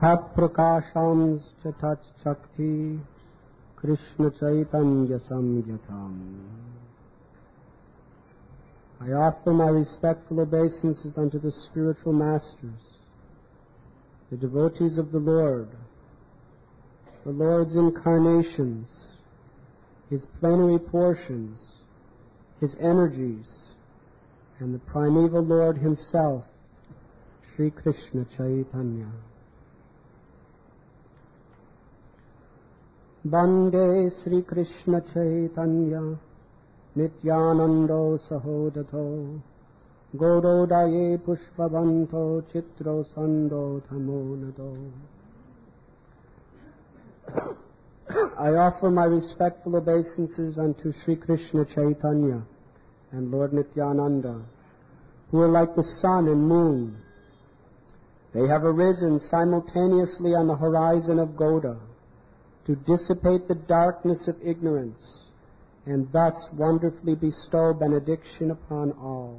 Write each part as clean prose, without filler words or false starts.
Tat prakasham tat shakti Krishna Chaitanya Samgyatam. I offer my respectful obeisances unto the spiritual masters, the devotees of the Lord's incarnations, His plenary portions, His energies, and the primeval Lord Himself, Sri Krishna Chaitanya. Bande Sri Krishna Chaitanya Nityanando Sahodato Gododaye Pushpavanto Chitro Sando Tamonado. I offer my respectful obeisances unto Sri Krishna Chaitanya and Lord Nityananda, who are like the sun and moon. They have arisen simultaneously on the horizon of Goda to dissipate the darkness of ignorance and thus wonderfully bestow benediction upon all.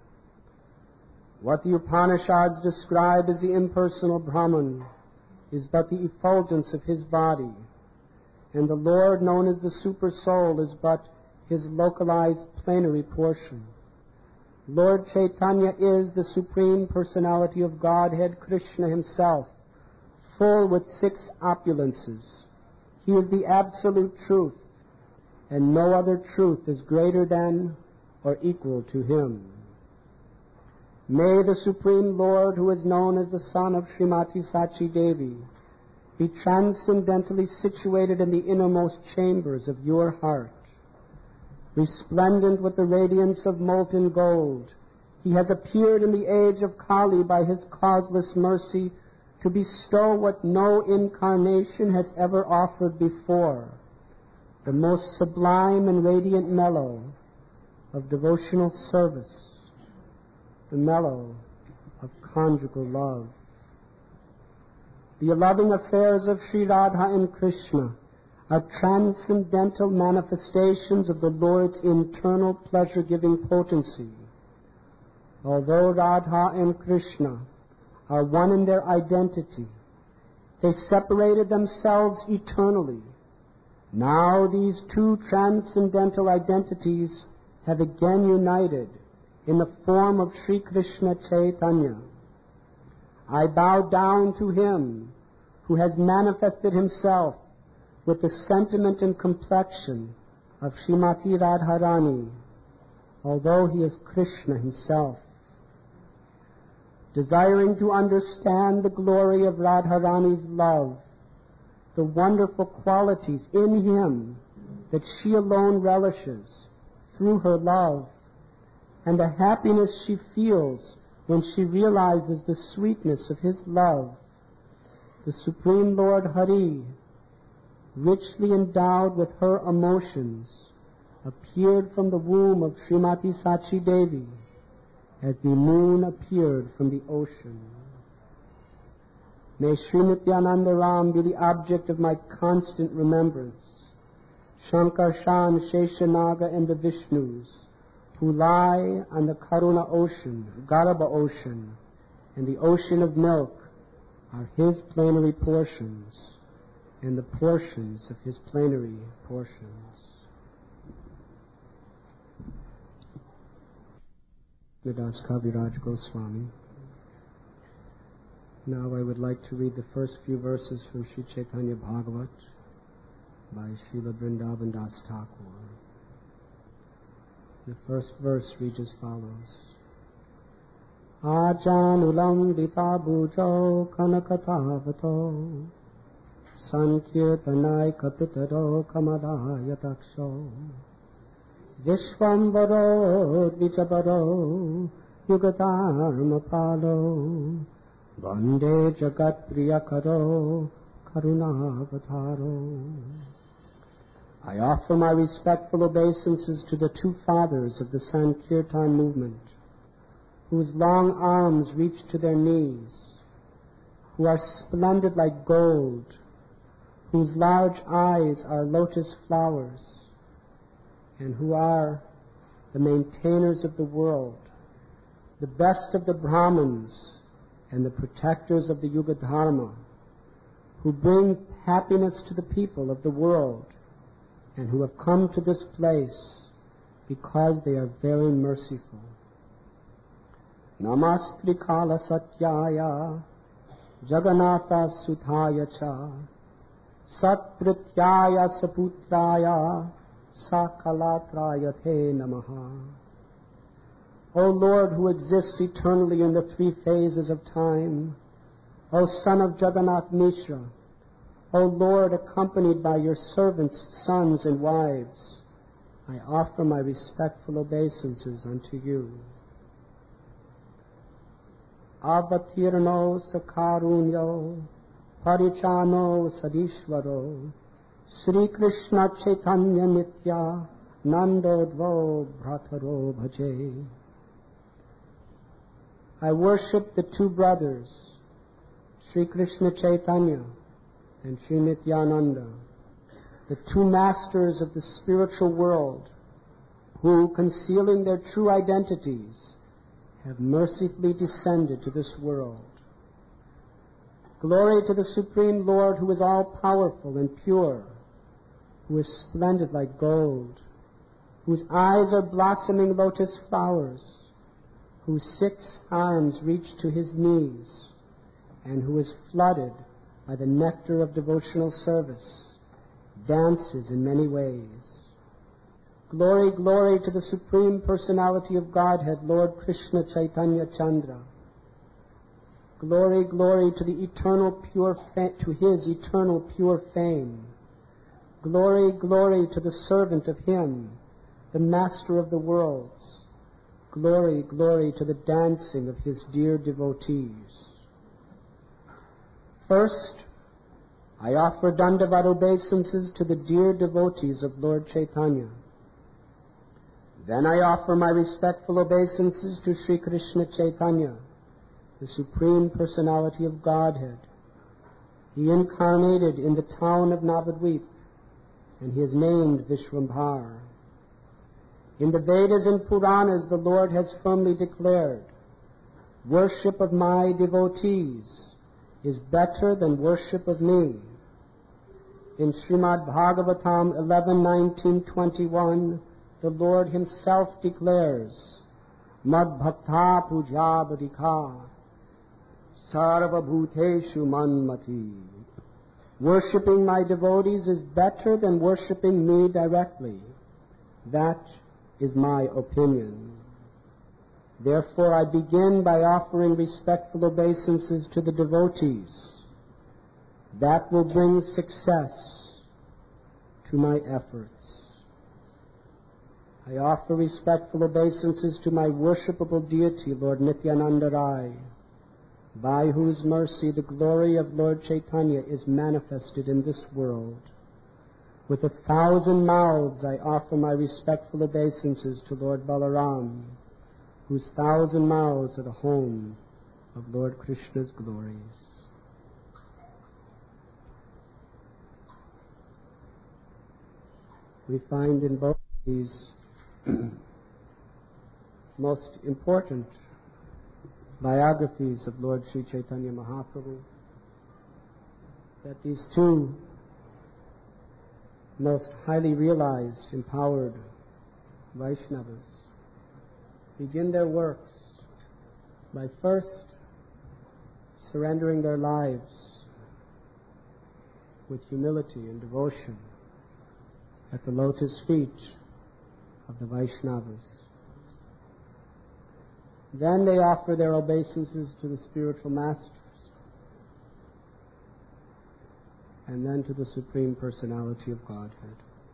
What the Upanishads describe as the impersonal Brahman is but the effulgence of His body, and the Lord, known as the Super Soul, is but His localized plenary portion. Lord Chaitanya is the Supreme Personality of Godhead, Krishna Himself, full with 6 opulences. He is the absolute truth, and no other truth is greater than or equal to Him. May the Supreme Lord, who is known as the son of Srimati Sachi Devi, be transcendently situated in the innermost chambers of your heart. Resplendent with the radiance of molten gold, He has appeared in the age of Kali by His causeless mercy to bestow what no incarnation has ever offered before, the most sublime and radiant mellow of devotional service, the mellow of conjugal love. The loving affairs of Sri Radha and Krishna are transcendental manifestations of the Lord's internal pleasure-giving potency. Although Radha and Krishna are one in their identity, they separated themselves eternally. Now these 2 transcendental identities have again united in the form of Sri Krishna Chaitanya. I bow down to Him who has manifested Himself with the sentiment and complexion of Srimati Radharani, although He is Krishna Himself. Desiring to understand the glory of Radharani's love, the wonderful qualities in Him that she alone relishes through her love, and the happiness she feels when she realizes the sweetness of His love, the Supreme Lord Hari, richly endowed with her emotions, appeared from the womb of Srimati Sachi Devi as the moon appeared from the ocean. May Sri Nityananda Ram be the object of my constant remembrance. Shankarshan, Sheshanaga, and the Vishnus, who lie on the Karuna ocean, Garbha ocean, and the ocean of milk, are His plenary portions, and the portions of His plenary portions. Das Kaviraj Goswami. Now I would like to read the first few verses from Sri Chaitanya Bhagavat by Srila Vrindavan Das Thakur. The first verse reads as follows. Ajanulam dita bujau kanakatavato sankirtanai kapitaro kamadaya taksho Vishwambaro Dvijabaro Yugadharmapalo Vande Jagat Priyakaro Karunavataro. I offer my respectful obeisances to the 2 fathers of the Sankirtan movement, whose long arms reach to their knees, who are splendid like gold, whose large eyes are lotus flowers, and who are the maintainers of the world, the best of the Brahmins, and the protectors of the Yuga Dharma, who bring happiness to the people of the world, and who have come to this place because they are very merciful. Namastrikala Satyaya Jagannatha Sudhaya Cha Satprityaya Saputraya Sakalatraya Te Namaha. O Lord, who exists eternally in the three phases of time, O Son of Jagannath Mishra, O Lord, accompanied by your servants, sons, and wives, I offer my respectful obeisances unto you. Avatirno Sakarunyo Parichano Sadishvaro Sri Krishna Chaitanya Nitya Nandodvo Bhataro Bhaje. I worship the two brothers, Sri Krishna Chaitanya and Sri Nityananda, the two masters of the spiritual world, who, concealing their true identities, have mercifully descended to this world. Glory to the Supreme Lord, who is all-powerful and pure, who is splendid like gold, whose eyes are blossoming lotus flowers, whose 6 arms reach to his knees, and who is flooded by the nectar of devotional service, dances in many ways. Glory, glory to the Supreme Personality of Godhead, Lord Krishna Chaitanya Chandra. Glory, glory to the eternal to his eternal pure fame. Glory, glory to the servant of him, the master of the worlds. Glory, glory to the dancing of his dear devotees. First, I offer Dandavat obeisances to the dear devotees of Lord Chaitanya. Then I offer my respectful obeisances to Sri Krishna Chaitanya, the Supreme Personality of Godhead. He incarnated in the town of Navadvip, and he is named Vishwambhar. In the Vedas and Puranas, the Lord has firmly declared, worship of my devotees is better than worship of me. In Srimad Bhagavatam 11:19-21, the Lord himself declares, Mad Bhakta Puja Badikha Sarva Bhuteshu Manmati. Worshipping my devotees is better than worshipping me directly. That is my opinion. Therefore I begin by offering respectful obeisances to the devotees. That will bring success to my efforts. I offer respectful obeisances to my worshipable deity, Lord Nityananda Rai, by whose mercy the glory of Lord Chaitanya is manifested in this world. With 1,000 mouths I offer my respectful obeisances to Lord Balaram, whose 1,000 mouths are the home of Lord Krishna's glories. We find in both these most important biographies of Lord Sri Chaitanya Mahaprabhu that these two most highly realized, empowered Vaishnavas begin their works by first surrendering their lives with humility and devotion at the lotus feet of the Vaishnavas. Then they offer their obeisances to the spiritual masters, and then to the Supreme Personality of Godhead.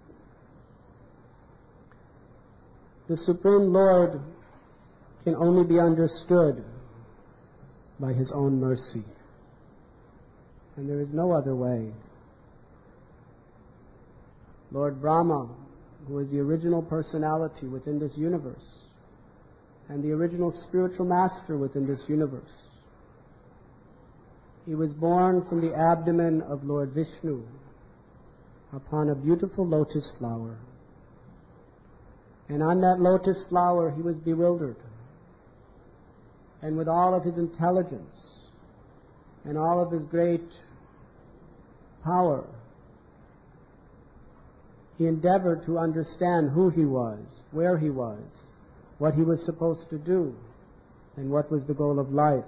The Supreme Lord can only be understood by his own mercy, and there is no other way. Lord Brahma, who is the original personality within this universe, and the original spiritual master within this universe, he was born from the abdomen of Lord Vishnu upon a beautiful lotus flower. And on that lotus flower he was bewildered. And with all of his intelligence and all of his great power, he endeavored to understand who he was, where he was, what he was supposed to do, and what was the goal of life.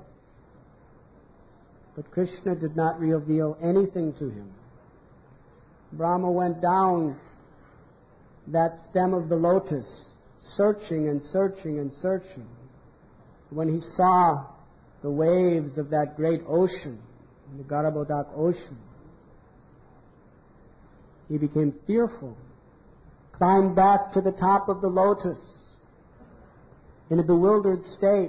But Krishna did not reveal anything to him. Brahma went down that stem of the lotus, searching and searching and searching. When he saw the waves of that great ocean, the Garbhodak ocean, he became fearful, climbed back to the top of the lotus in a bewildered state.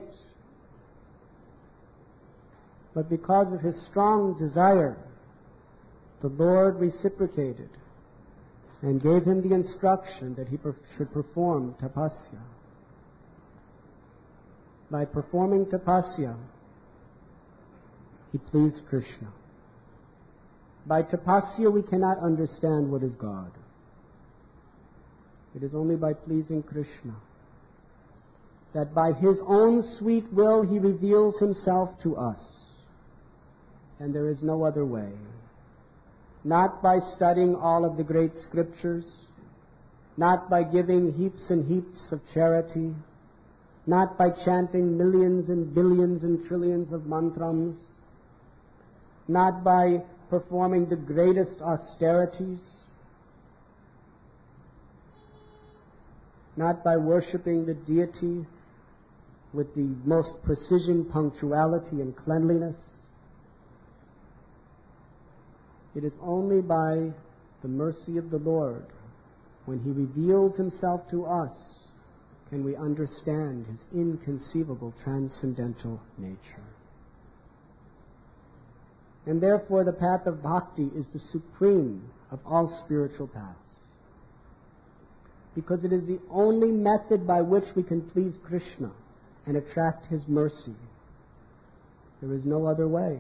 But because of his strong desire, the Lord reciprocated and gave him the instruction that he should perform tapasya. By performing tapasya, he pleased Krishna. By tapasya, we cannot understand what is God. It is only by pleasing Krishna that by his own sweet will he reveals himself to us. And there is no other way. Not by studying all of the great scriptures, not by giving heaps and heaps of charity, not by chanting millions and billions and trillions of mantrams, not by performing the greatest austerities, not by worshipping the deity with the most precision, punctuality, and cleanliness. It is only by the mercy of the Lord, when he reveals himself to us, can we understand his inconceivable transcendental nature. And therefore the path of bhakti is the supreme of all spiritual paths, because it is the only method by which we can please Krishna and attract his mercy. There is no other way.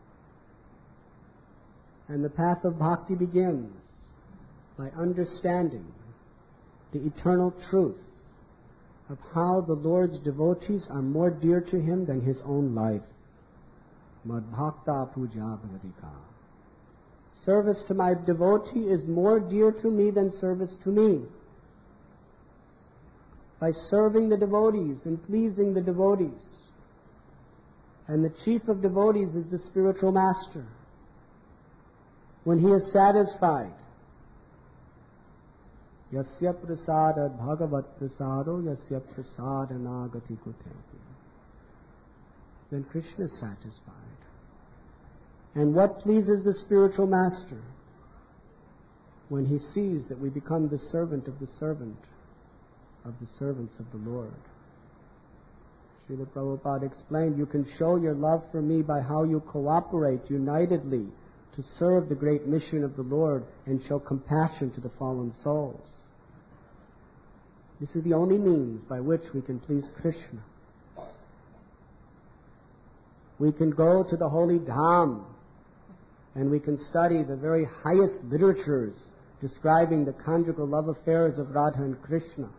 And the path of bhakti begins by understanding the eternal truth of how the Lord's devotees are more dear to him than his own life. Mad bhakta puja bhavadika. Service to my devotee is more dear to me than service to me. By serving the devotees and pleasing the devotees, and the chief of devotees is the spiritual master, when he is satisfied, yasya prasada bhagavat prasado yasya prasada nagati kutheti, then Krishna is satisfied. And what pleases the spiritual master? When he sees that we become the servant of the servant of the servants of the Lord. Srila Prabhupada explained, you can show your love for me by how you cooperate unitedly to serve the great mission of the Lord and show compassion to the fallen souls. This is the only means by which we can please Krishna. We can go to the holy Dham and we can study the very highest literatures describing the conjugal love affairs of Radha and Krishna.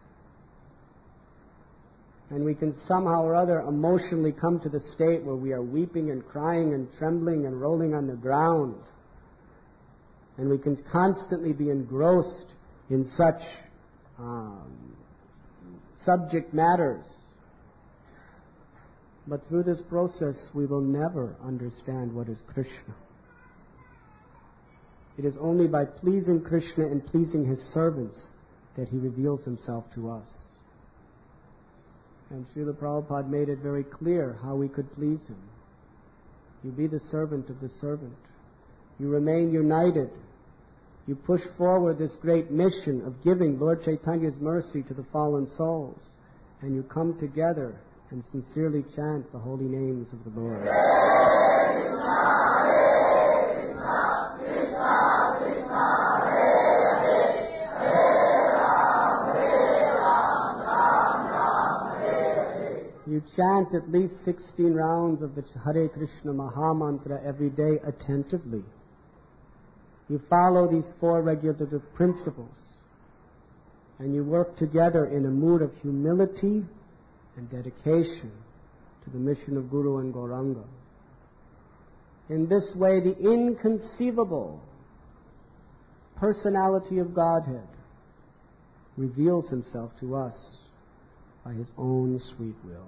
And we can somehow or other emotionally come to the state where we are weeping and crying and trembling and rolling on the ground. And we can constantly be engrossed in such subject matters. But through this process, we will never understand what is Krishna. It is only by pleasing Krishna and pleasing his servants that he reveals himself to us. And Srila Prabhupada made it very clear how we could please him. You be the servant of the servant. You remain united. You push forward this great mission of giving Lord Chaitanya's mercy to the fallen souls. And you come together and sincerely chant the holy names of the Lord. You chant at least 16 rounds of the Hare Krishna Maha Mantra every day attentively. You follow these 4 regulative principles, and you work together in a mood of humility and dedication to the mission of Guru and Gauranga. In this way, the inconceivable personality of Godhead reveals himself to us by his own sweet will.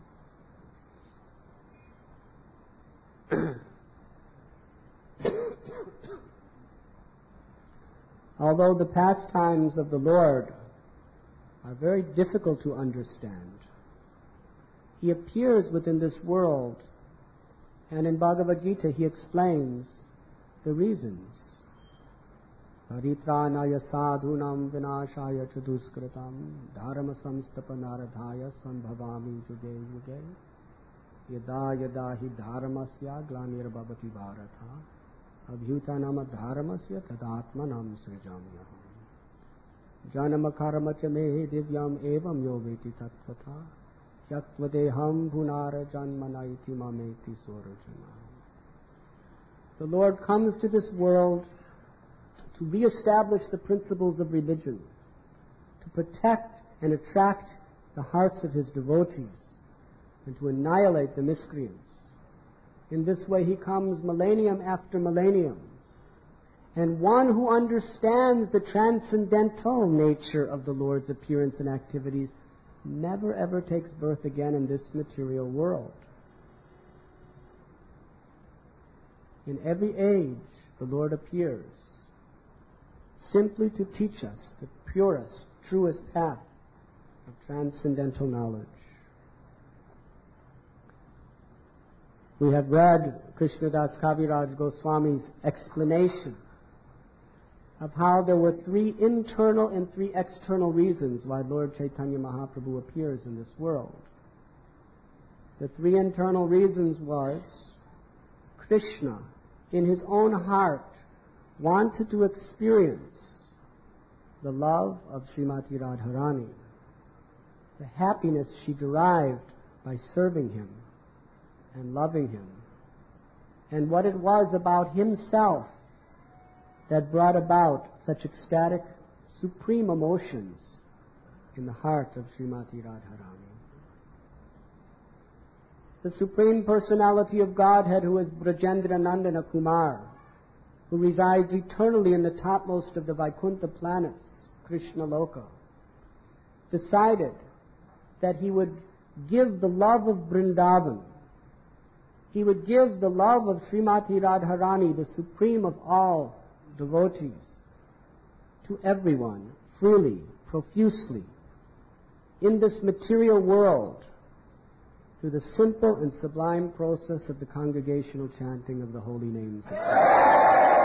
Although the pastimes of the Lord are very difficult to understand, he appears within this world, and in Bhagavad Gita he explains the reasons. Paritranaya sadhunam vinashaya chaduskritam dharma samstapanaradhaya sambhavami yuge yuge yada yada hi dharmasya glanirabhavati bharata abhyutanam dharmasya tadatmanam srijamyaham janama karma cha me divyam evam yo veti tattvata yatvadeham bhunara janmanaiti mameti sorajana. The Lord comes to this world to re-establish the principles of religion, to protect and attract the hearts of his devotees, and to annihilate the miscreants. In this way he comes millennium after millennium, and one who understands the transcendental nature of the Lord's appearance and activities never ever takes birth again in this material world. In every age the Lord appears, simply to teach us the purest, truest path of transcendental knowledge. We have read Krishnadas Kaviraj Goswami's explanation of how there were 3 internal and 3 external reasons why Lord Chaitanya Mahaprabhu appears in this world. The 3 internal reasons was Krishna, in his own heart, wanted to experience the love of Srimati Radharani, the happiness she derived by serving him and loving him, and what it was about himself that brought about such ecstatic, supreme emotions in the heart of Srimati Radharani. The Supreme Personality of Godhead, who is Brajendra Nandana Kumar, who resides eternally in the topmost of the Vaikuntha planets, Krishna Loka, decided that he would give the love of Vrindavan, he would give the love of Srimati Radharani, the supreme of all devotees, to everyone, freely, profusely, in this material world, through the simple and sublime process of the congregational chanting of the holy names of God.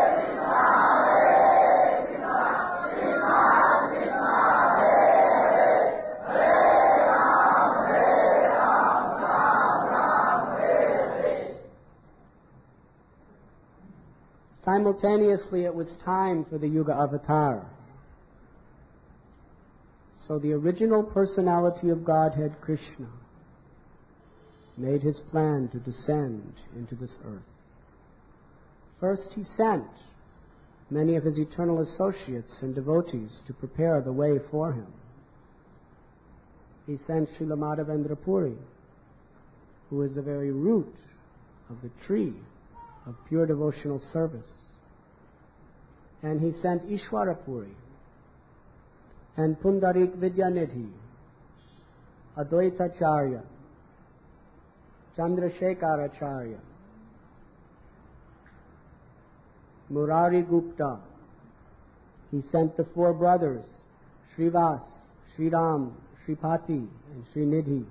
Simultaneously, it was time for the Yuga Avatar. So the original personality of Godhead, Krishna, made his plan to descend into this earth. First, he sent many of his eternal associates and devotees to prepare the way for him. He sent Srila Madhavendra Puri, who is the very root of the tree of pure devotional service. And he sent Ishwara Puri and Pundarik Vidyanidhi, Advaita Acharya, Chandrasekhar Acharya, Murari Gupta. He sent the 4 brothers, Srivas, Sriram, Sripati, and Srinidhi.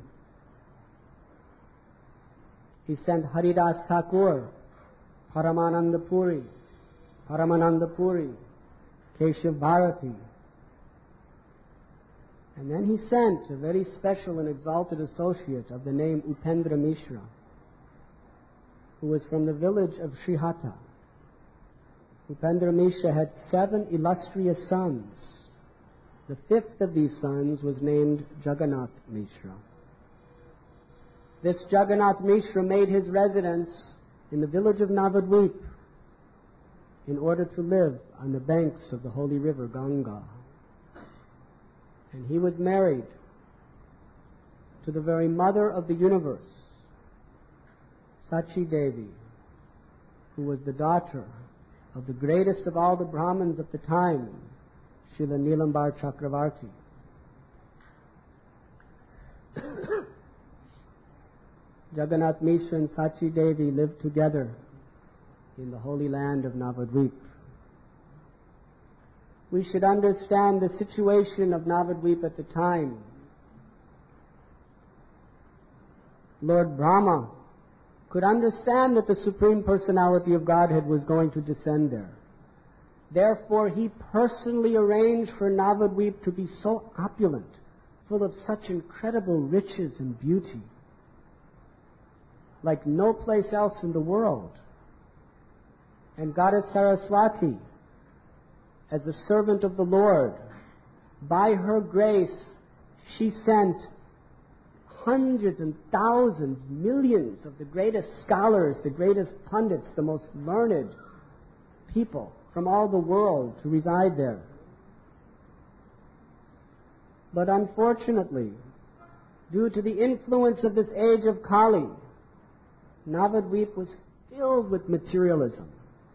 He sent Haridas Thakur, Paramananda Puri, Keshav Bharati. And then he sent a very special and exalted associate of the name Upendra Mishra, who was from the village of Srihata. Upendra Mishra had 7 illustrious sons. The 5th of these sons was named Jagannath Mishra. This Jagannath Mishra made his residence in the village of Navadvip in order to live on the banks of the holy river Ganga. And he was married to the very mother of the universe, Sachi Devi, who was the daughter of the greatest of all the Brahmins of the time, Srila Nilambar Chakravarti. Jagannath Mishra and Sachi Devi lived together in the holy land of Navadvip. We should understand the situation of Navadvip at the time. Lord Brahma could understand that the Supreme Personality of Godhead was going to descend there. Therefore, he personally arranged for Navadvip to be so opulent, full of such incredible riches and beauty, like no place else in the world. And Goddess Saraswati, as a servant of the Lord, by her grace, she sent hundreds and thousands, millions of the greatest scholars, the greatest pundits, the most learned people from all the world to reside there. But unfortunately, due to the influence of this age of Kali, Navadvip was filled with materialism.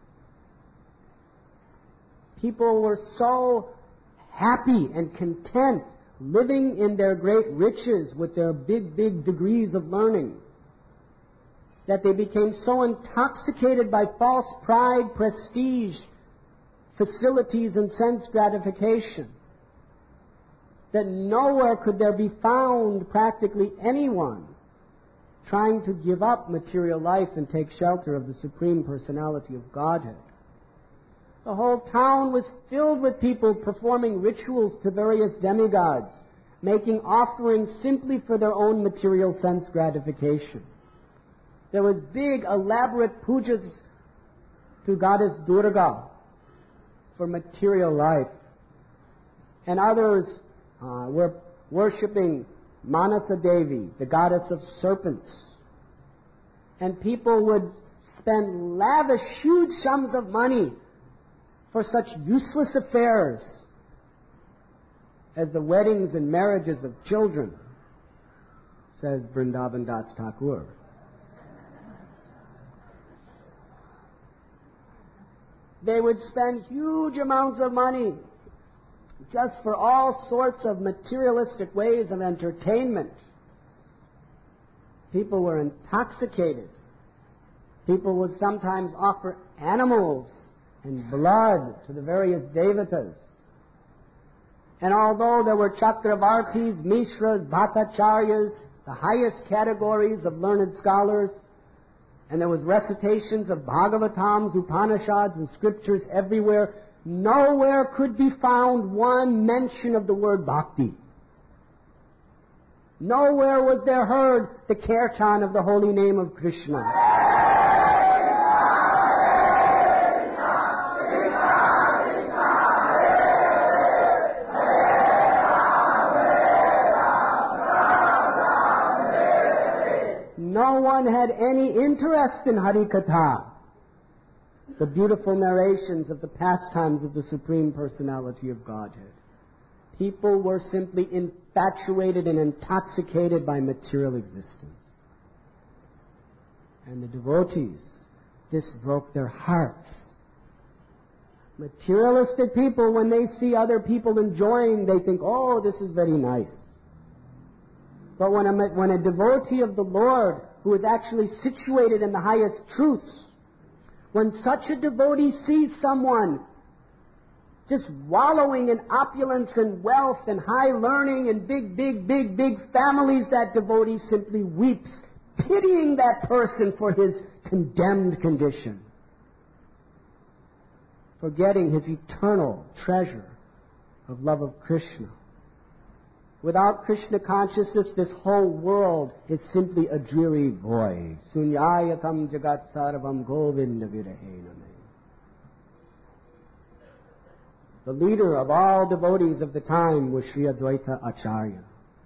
People were so happy and content living in their great riches with their big, big degrees of learning that they became so intoxicated by false pride, prestige, facilities, and sense gratification that nowhere could there be found practically anyone trying to give up material life and take shelter of the Supreme Personality of Godhead. The whole town was filled with people performing rituals to various demigods, making offerings simply for their own material sense gratification. There was big, elaborate pujas to Goddess Durga for material life. And others were worshipping Manasa Devi, the goddess of serpents. And people would spend lavish, huge sums of money for such useless affairs as the weddings and marriages of children, says Vrindavan Das Thakur. They would spend huge amounts of money just for all sorts of materialistic ways of entertainment. People were intoxicated. People would sometimes offer animals and blood to the various devatas. And although there were Chakravartis, Mishras, Bhattacharyas, the highest categories of learned scholars, and there was recitations of Bhagavatams, Upanishads, and scriptures everywhere, nowhere could be found one mention of the word bhakti. Nowhere was there heard the kirtan of the holy name of Krishna. No one had any interest in Harikatha, the beautiful narrations of the pastimes of the Supreme Personality of Godhead. People were simply infatuated and intoxicated by material existence. And the devotees, this broke their hearts. Materialistic people, when they see other people enjoying, they think, oh, this is very nice. But when a devotee of the Lord, who is actually situated in the highest truths, when such a devotee sees someone just wallowing in opulence and wealth and high learning and big families, that devotee simply weeps, pitying that person for his condemned condition, forgetting his eternal treasure of love of Krishna. Without Krishna consciousness, this whole world is simply a dreary void. Sunyayatam jagat sarvam govinda virahena me. The leader of all devotees of the time was Sri Advaita Acharya.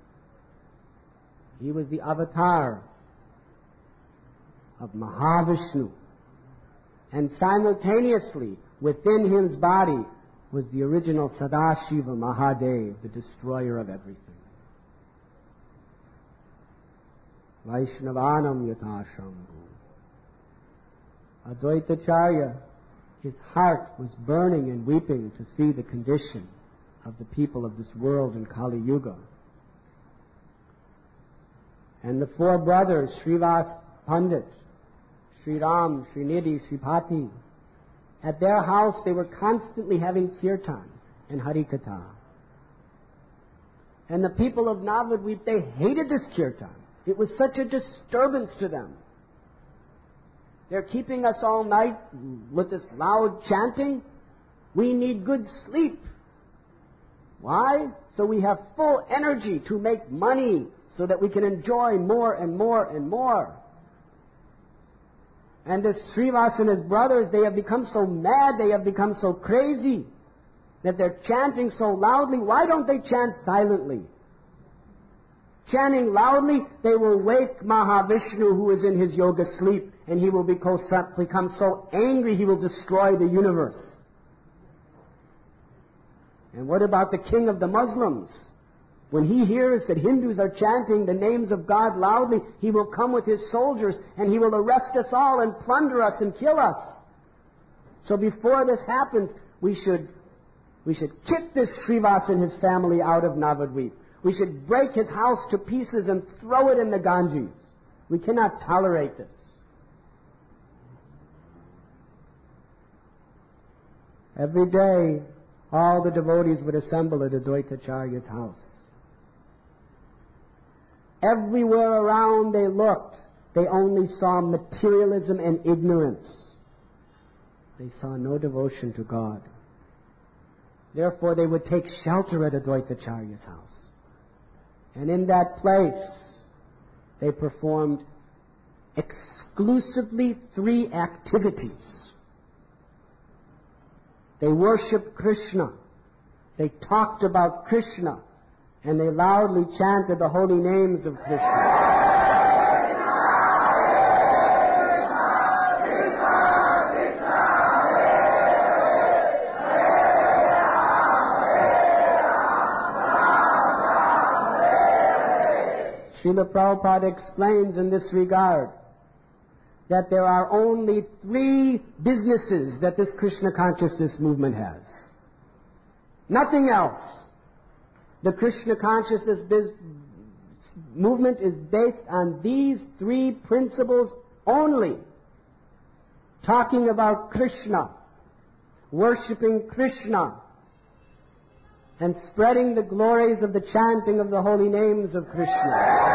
He was the avatar of Mahavishnu. And simultaneously, within his body, was the original Sadashiva Mahadev, the destroyer of everything. Vaishnavanam Yatashambhu Advaitacharya, his heart was burning and weeping to see the condition of the people of this world in Kali Yuga. And the four brothers, Srivas Pandit, Sri Ram, Sri Nidhi, Sripati, at their house they were constantly having kirtan and harikatha. And the people of Navadvip, they hated this kirtan. It was such a disturbance to them. They're keeping us all night with this loud chanting. We need good sleep. Why? So we have full energy to make money so that we can enjoy more and more and more. And this Srivas and his brothers, they have become so mad, they have become so crazy that they're chanting so loudly. Why don't they chant silently? Chanting loudly, they will wake Mahavishnu, who is in his yoga sleep, and he will become so angry he will destroy the universe. And what about the king of the Muslims? When he hears that Hindus are chanting the names of God loudly, he will come with his soldiers and he will arrest us all and plunder us and kill us. So before this happens, we should kick this Srivas and his family out of Navadvip. We should break his house to pieces and throw it in the Ganges. We cannot tolerate this. Every day, all the devotees would assemble at Advaitacharya's house. Everywhere around they looked, they only saw materialism and ignorance. They saw no devotion to God. Therefore, they would take shelter at Advaitacharya's house. And in that place, they performed exclusively 3 activities. They worshipped Krishna. They talked about Krishna. And they loudly chanted the holy names of Krishna. Srila Prabhupada explains in this regard that there are only 3 businesses that this Krishna consciousness movement has. Nothing else. The Krishna consciousness movement is based on these 3 principles only. Talking about Krishna, worshipping Krishna, and spreading the glories of the chanting of the holy names of Krishna.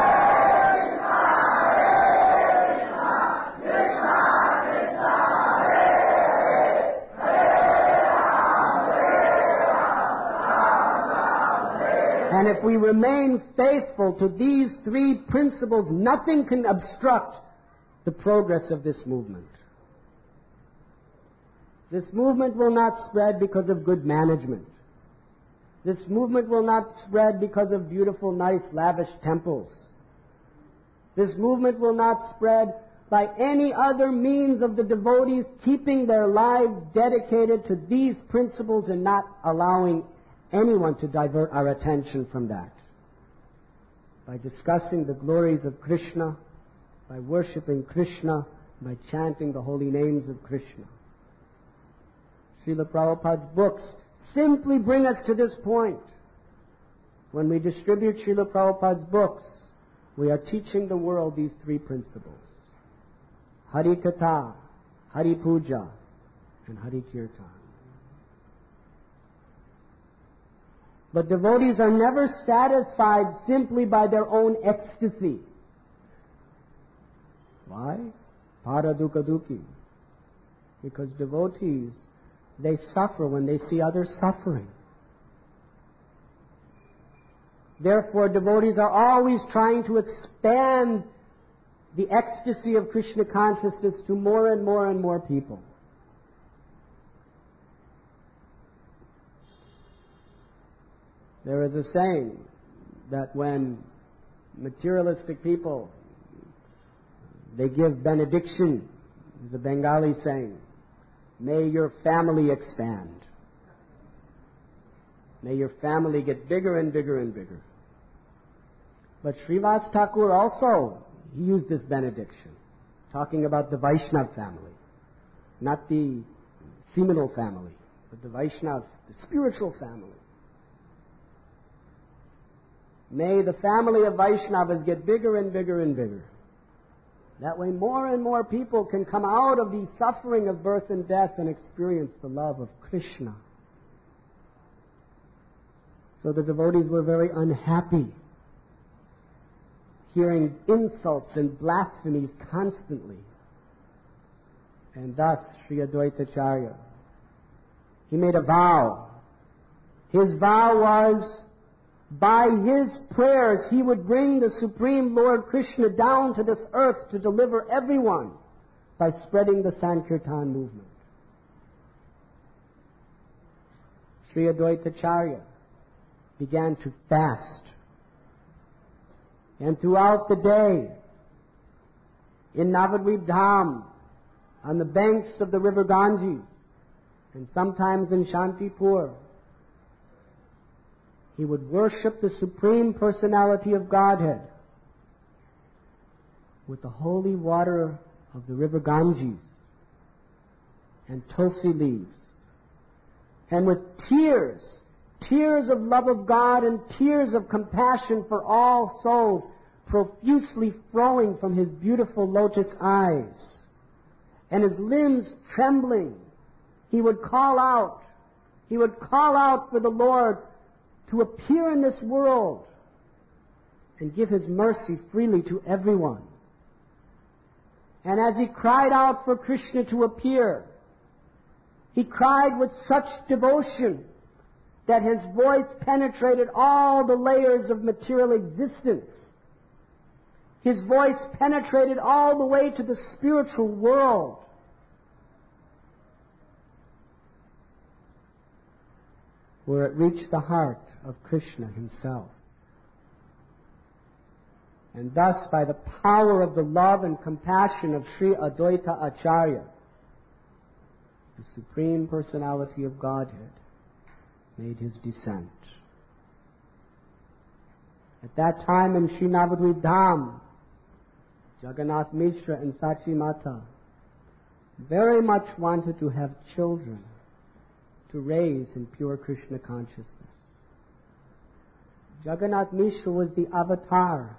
And if we remain faithful to these 3 principles, nothing can obstruct the progress of this movement. This movement will not spread because of good management. This movement will not spread because of beautiful, nice, lavish temples. This movement will not spread by any other means of the devotees keeping their lives dedicated to these principles and not allowing anyone to divert our attention from that. By discussing the glories of Krishna, by worshipping Krishna, by chanting the holy names of Krishna. Srila Prabhupada's books simply bring us to this point. When we distribute Srila Prabhupada's books, we are teaching the world these 3 principles. Hari Katha, Hari Puja, and Hari Kirtan. But devotees are never satisfied simply by their own ecstasy. Why? Paradukha dukhi. Because devotees, they suffer when they see others suffering. Therefore, devotees are always trying to expand the ecstasy of Krishna consciousness to more and more and more people. There is a saying that when materialistic people, they give benediction, it's a Bengali saying, may your family expand. May your family get bigger and bigger and bigger. But Srivas Thakur also, he used this benediction, talking about the Vaishnav family. not the seminal family, but the Vaishnava, the spiritual family. May the family of Vaishnavas get bigger and bigger and bigger. That way more and more people can come out of the suffering of birth and death and experience the love of Krishna. So the devotees were very unhappy, hearing insults and blasphemies constantly. And thus, Sri Advaita Acharya, he made a vow. His vow was, by his prayers, he would bring the Supreme Lord Krishna down to this earth to deliver everyone by spreading the Sankirtan movement. Sri Advaita Acharya began to fast. And throughout the day, in Navadvip Dham, on the banks of the river Ganges, and sometimes in Shantipur, he would worship the Supreme Personality of Godhead with the holy water of the river Ganges and tulsi leaves, and with tears of love of God and tears of compassion for all souls profusely flowing from his beautiful lotus eyes, and his limbs trembling, he would call out for the Lord to appear in this world and give his mercy freely to everyone. And as he cried out for Krishna to appear, he cried with such devotion that his voice penetrated all the layers of material existence. His voice penetrated all the way to the spiritual world. Where it reached the heart of Krishna himself. And thus, by the power of the love and compassion of Sri Advaita Acharya, the Supreme Personality of Godhead made his descent. At that time in Sri Navadvip Dham, Jagannath Mishra and Sachi Mata very much wanted to have children to raise in pure Krishna consciousness. Jagannath Mishra was the avatar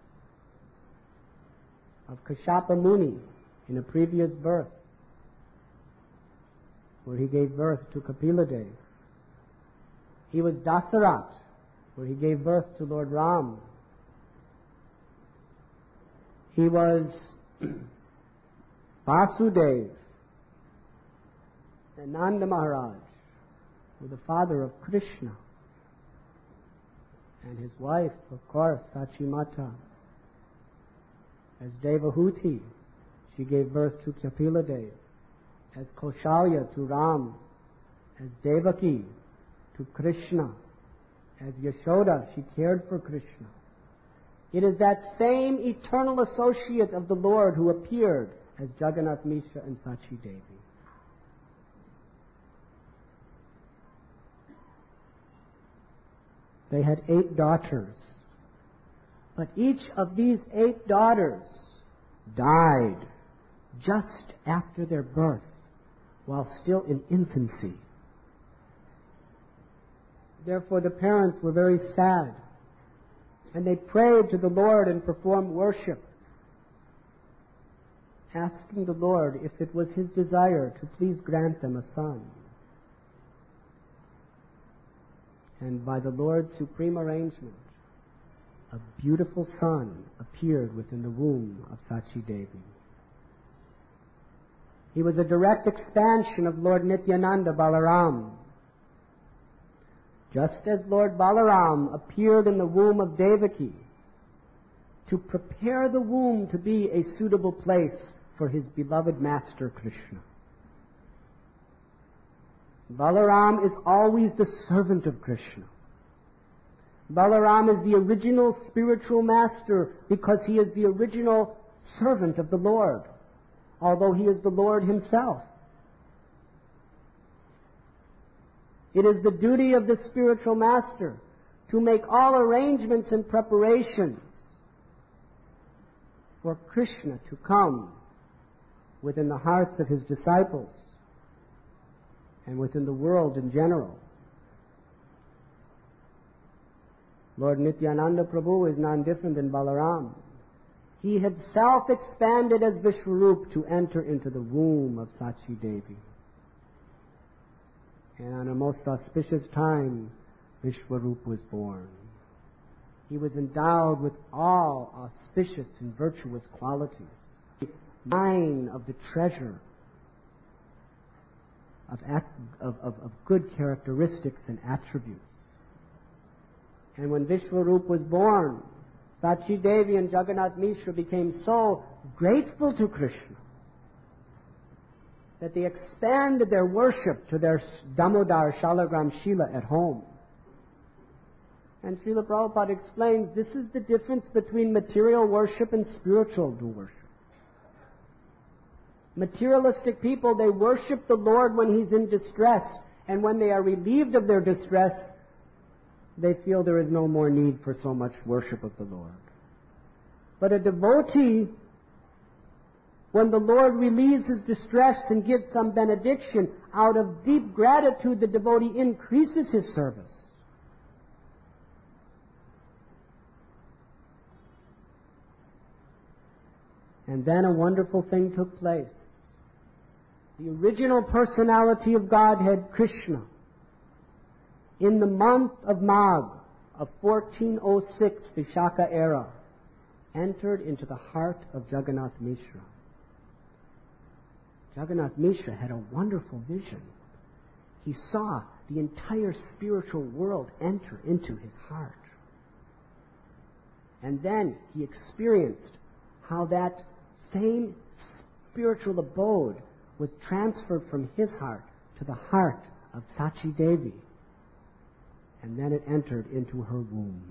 of Kashyapa Muni in a previous birth, where he gave birth to Kapila Dev. He was Dasarat, where he gave birth to Lord Ram. He was Vasudev and Nanda Maharaj, who was the father of Krishna. And his wife, of course, Sachi Mata. As Devahuti, she gave birth to Kapila Dev. As Kaushalya to Ram. As Devaki to Krishna. As Yashoda, she cared for Krishna. It is that same eternal associate of the Lord who appeared as Jagannath Mishra and Sachi Devi. They had 8 daughters. But each of these 8 daughters died just after their birth, while still in infancy. Therefore the parents were very sad, and they prayed to the Lord and performed worship, asking the Lord if it was his desire to please grant them a son. And by the Lord's supreme arrangement, a beautiful son appeared within the womb of Sachi Devi. He was a direct expansion of Lord Nityananda Balaram. Just as Lord Balaram appeared in the womb of Devaki to prepare the womb to be a suitable place for his beloved master Krishna. Balaram is always the servant of Krishna. Balaram is the original spiritual master because he is the original servant of the Lord, although he is the Lord himself. It is the duty of the spiritual master to make all arrangements and preparations for Krishna to come within the hearts of his disciples and within the world in general. Lord Nityananda Prabhu is none different than Balaram. He himself expanded as Vishwarup to enter into the womb of Sachi Devi. And on a most auspicious time, Vishwarup was born. He was endowed with all auspicious and virtuous qualities, mine of the treasure of good characteristics and attributes. And when Vishwarup was born, Sachi Devi and Jagannath Mishra became so grateful to Krishna that they expanded their worship to their Damodar Shalagram Shila at home. And Srila Prabhupada explains this is the difference between material worship and spiritual worship. Materialistic people, they worship the Lord when He's in distress, and when they are relieved of their distress, they feel there is no more need for so much worship of the Lord. But a devotee, when the Lord relieves his distress and gives some benediction, out of deep gratitude the devotee increases his service. And then a wonderful thing took place. The original personality of Godhead, Krishna, in the month of Magh of 1406 Vishaka era, entered into the heart of Jagannath Mishra. Jagannath Mishra had a wonderful vision. He saw the entire spiritual world enter into his heart. And then he experienced how that same spiritual abode was transferred from his heart to the heart of Sachi Devi. And then it entered into her womb.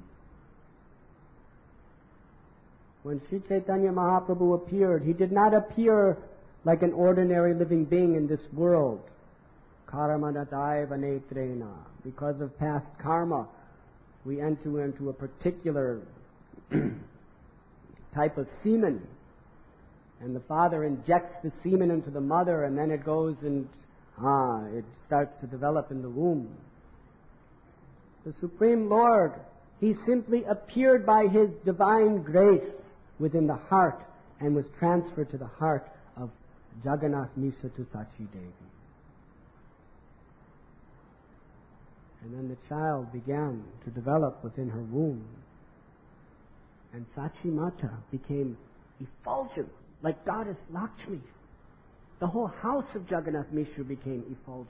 When Sri Chaitanya Mahaprabhu appeared, he did not appear like an ordinary living being in this world. Karamanataiva netrena. Because of past karma, we enter into a particular type of semen. And the father injects the semen into the mother, and then it goes and it starts to develop in the womb. The Supreme Lord, He simply appeared by His divine grace within the heart and was transferred to the heart of Jagannath Mishra to Sachi Devi. And then the child began to develop within her womb. And Sachi Mata became effulgent, like Goddess Lakshmi. The whole house of Jagannath Mishra became effulgent.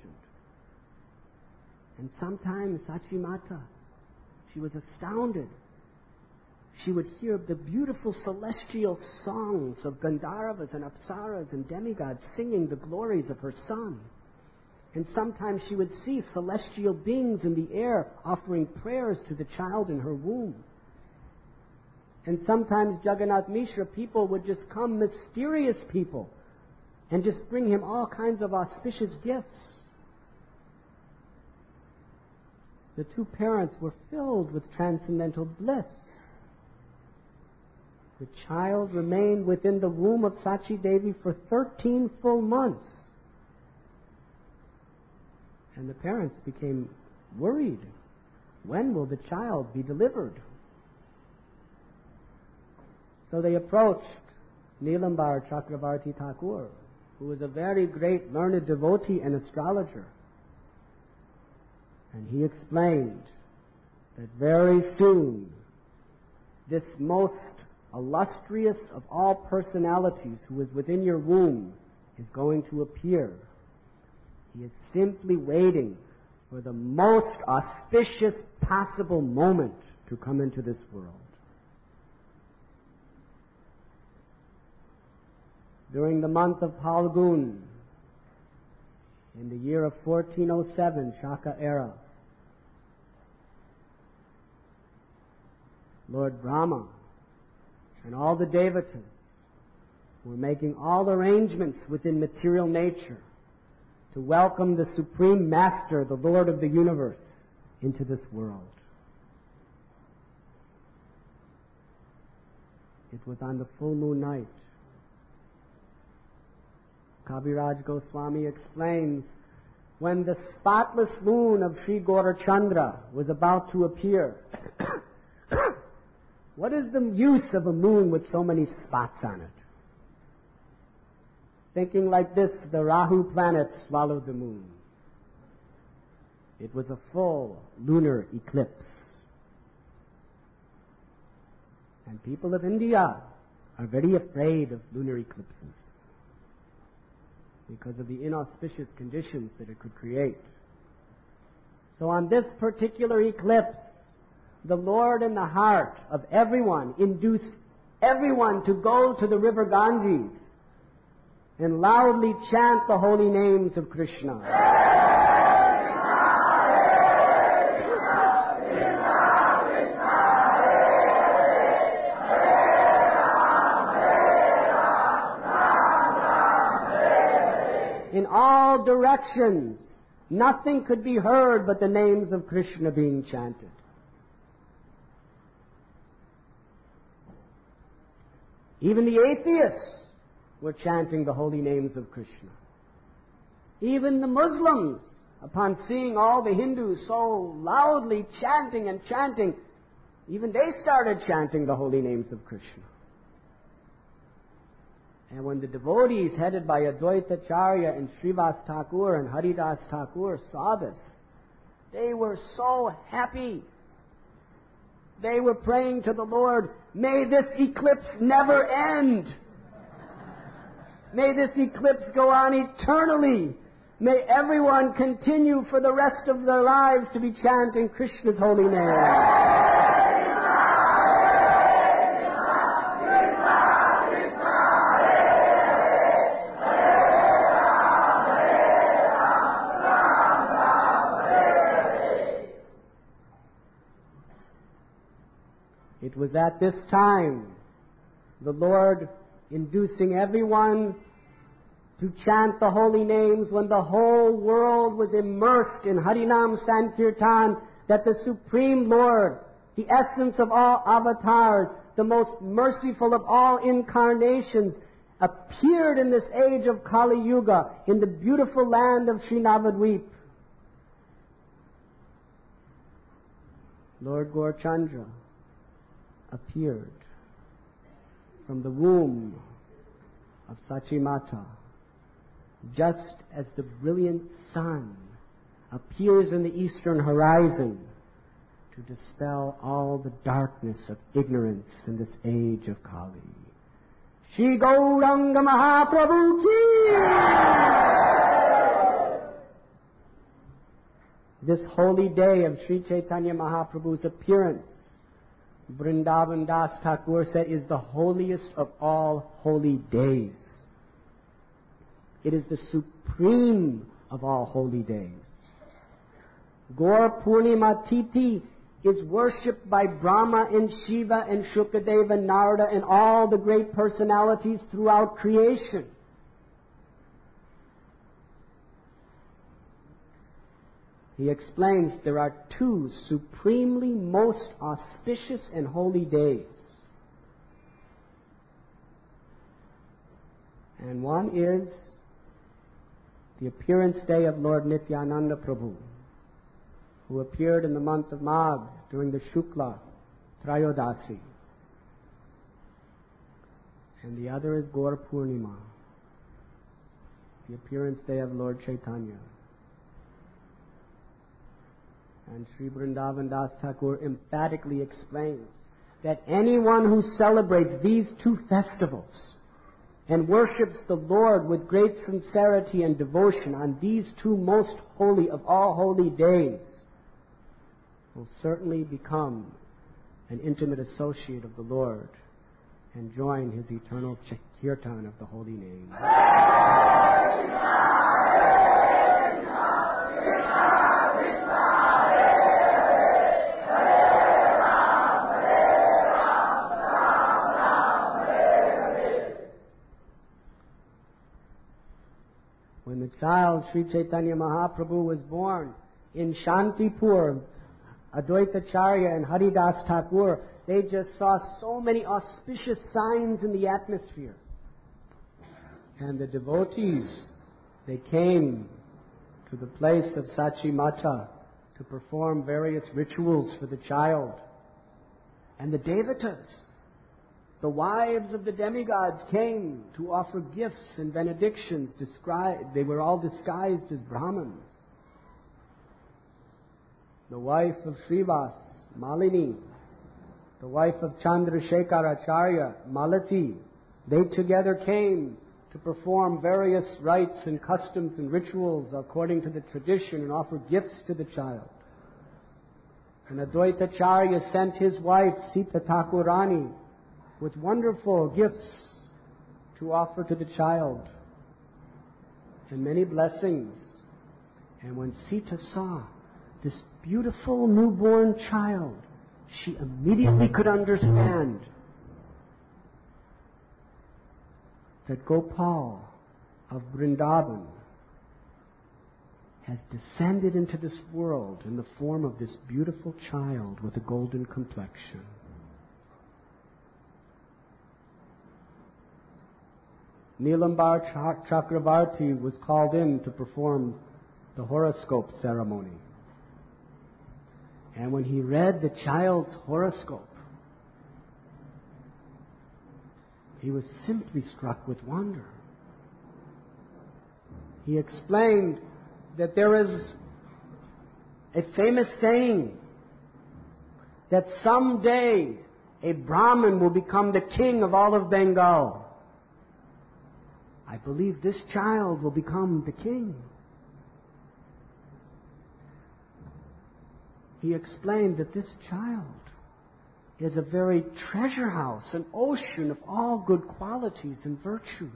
And sometimes Sachi Mata, she was astounded. She would hear the beautiful celestial songs of Gandharvas and Apsaras and demigods singing the glories of her son. And sometimes she would see celestial beings in the air offering prayers to the child in her womb. And sometimes Jagannath Mishra, people would just come, mysterious people, and just bring him all kinds of auspicious gifts. The two parents were filled with transcendental bliss. The child remained within the womb of Sachi Devi for 13 full months. And the parents became worried. When will the child be delivered? So they approached Nilambar Chakravarti Thakur, who was a very great learned devotee and astrologer. And he explained that very soon this most illustrious of all personalities who is within your womb is going to appear. He is simply waiting for the most auspicious possible moment to come into this world. During the month of Phalgun, in the year of 1407, Shaka era, Lord Brahma and all the devatas were making all arrangements within material nature to welcome the Supreme Master, the Lord of the universe, into this world. It was on the full moon night. Kaviraj Goswami explains, when the spotless moon of Sri Gaurachandra was about to appear, what is the use of a moon with so many spots on it? Thinking like this, the Rahu planet swallowed the moon. It was a full lunar eclipse. And people of India are very afraid of lunar eclipses because of the inauspicious conditions that it could create. So on this particular eclipse, the Lord in the heart of everyone induced everyone to go to the river Ganges and loudly chant the holy names of Krishna. In all directions, nothing could be heard but the names of Krishna being chanted. Even the atheists were chanting the holy names of Krishna. Even the Muslims, upon seeing all the Hindus so loudly chanting and chanting, even they started chanting the holy names of Krishna. And when the devotees headed by Advaita Acharya and Srivas Thakur and Haridas Thakur saw this, they were so happy. They were praying to the Lord, may this eclipse never end. May this eclipse go on eternally. May everyone continue for the rest of their lives to be chanting Krishna's holy name. It was at this time, the Lord inducing everyone to chant the holy names when the whole world was immersed in Harinam Sankirtan, that the Supreme Lord, the essence of all avatars, the most merciful of all incarnations, appeared in this age of Kali Yuga in the beautiful land of Sri Navadvip. Lord Gaurachandra appeared from the womb of Sachi Mata, just as the brilliant sun appears in the eastern horizon to dispel all the darkness of ignorance in this age of Kali. Shri Gauranga Mahaprabhu Ki! This holy day of Sri Chaitanya Mahaprabhu's appearance, Vrindavan Das Thakur said, is the holiest of all holy days. It is the supreme of all holy days. Gaur Purnima Tithi is worshipped by Brahma and Shiva and Shukadeva and Narada and all the great personalities throughout creation. He explains there are two supremely most auspicious and holy days. And one is the appearance day of Lord Nityananda Prabhu, who appeared in the month of Magh during the Shukla Trayodasi. And the other is Gaur Purnima, the appearance day of Lord Chaitanya. And Sri Vrindavan Das Thakur emphatically explains that anyone who celebrates these two festivals and worships the Lord with great sincerity and devotion on these two most holy of all holy days will certainly become an intimate associate of the Lord and join his eternal kirtan of the holy name. When the child Sri Chaitanya Mahaprabhu was born in Shantipur, Advaita Acharya and Haridas Thakur, they just saw so many auspicious signs in the atmosphere. And the devotees, they came to the place of Sachi Mata to perform various rituals for the child. And the Devatas, the wives of the demigods, came to offer gifts and benedictions. They were all disguised as Brahmins. The wife of Srivas, Malini, the wife of Chandrasekhar Acharya, Malati, they together came to perform various rites and customs and rituals according to the tradition and offer gifts to the child. And Advaita Acharya sent his wife, Sita Thakurani, with wonderful gifts to offer to the child and many blessings. And when Sita saw this beautiful newborn child, she immediately could understand that Gopal of Vrindavan has descended into this world in the form of this beautiful child with a golden complexion. Nilambar Chakravarti was called in to perform the horoscope ceremony. And when he read the child's horoscope, he was simply struck with wonder. He explained that there is a famous saying that someday a Brahmin will become the king of all of Bengal. I believe this child will become the king. He explained that this child is a very treasure house, an ocean of all good qualities and virtues.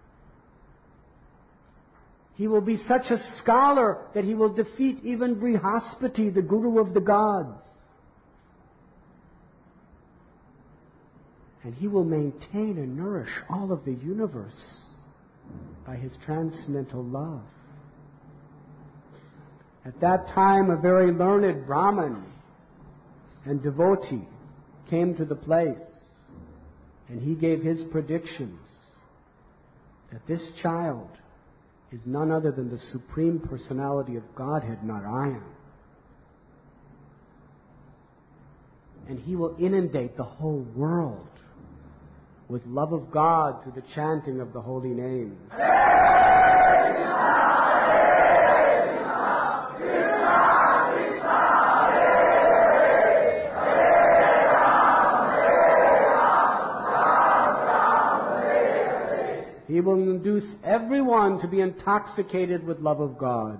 He will be such a scholar that he will defeat even Brihaspati, the guru of the gods. And he will maintain and nourish all of the universe by his transcendental love. At that time, a very learned Brahmin and devotee came to the place, and he gave his predictions that this child is none other than the Supreme Personality of Godhead, Narayan. And he will inundate the whole world with love of God through the chanting of the holy name. He will induce everyone to be intoxicated with love of God.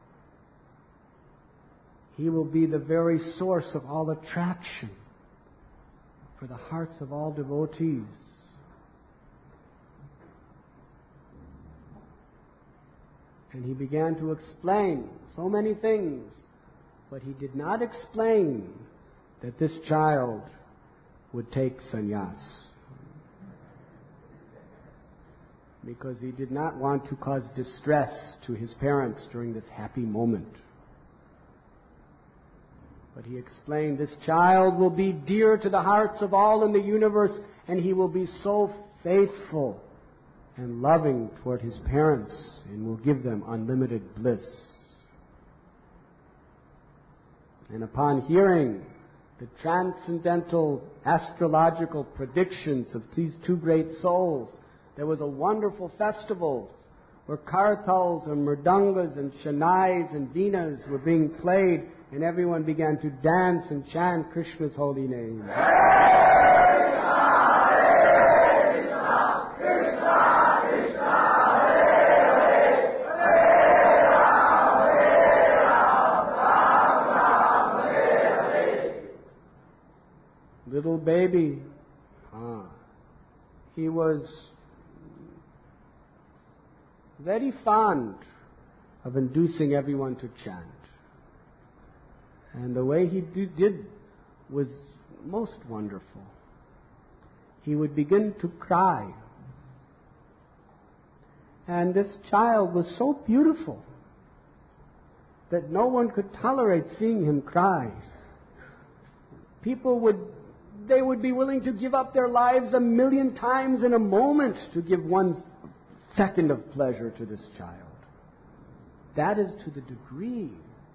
He will be the very source of all attraction for the hearts of all devotees. And he began to explain so many things, but he did not explain that this child would take sannyas, because he did not want to cause distress to his parents during this happy moment. But he explained this child will be dear to the hearts of all in the universe, and he will be so faithful and loving toward his parents and will give them unlimited bliss. And upon hearing the transcendental astrological predictions of these two great souls, there was a wonderful festival where kartals and mridangas and shanais and veenas were being played, and everyone began to dance and chant Krishna's holy name. Little baby, he was very fond of inducing everyone to chant. And the way he did was most wonderful. He would begin to cry. And this child was so beautiful that no one could tolerate seeing him cry. People would be willing to give up their lives 1,000,000 times in a moment to give one second of pleasure to this child. That is to the degree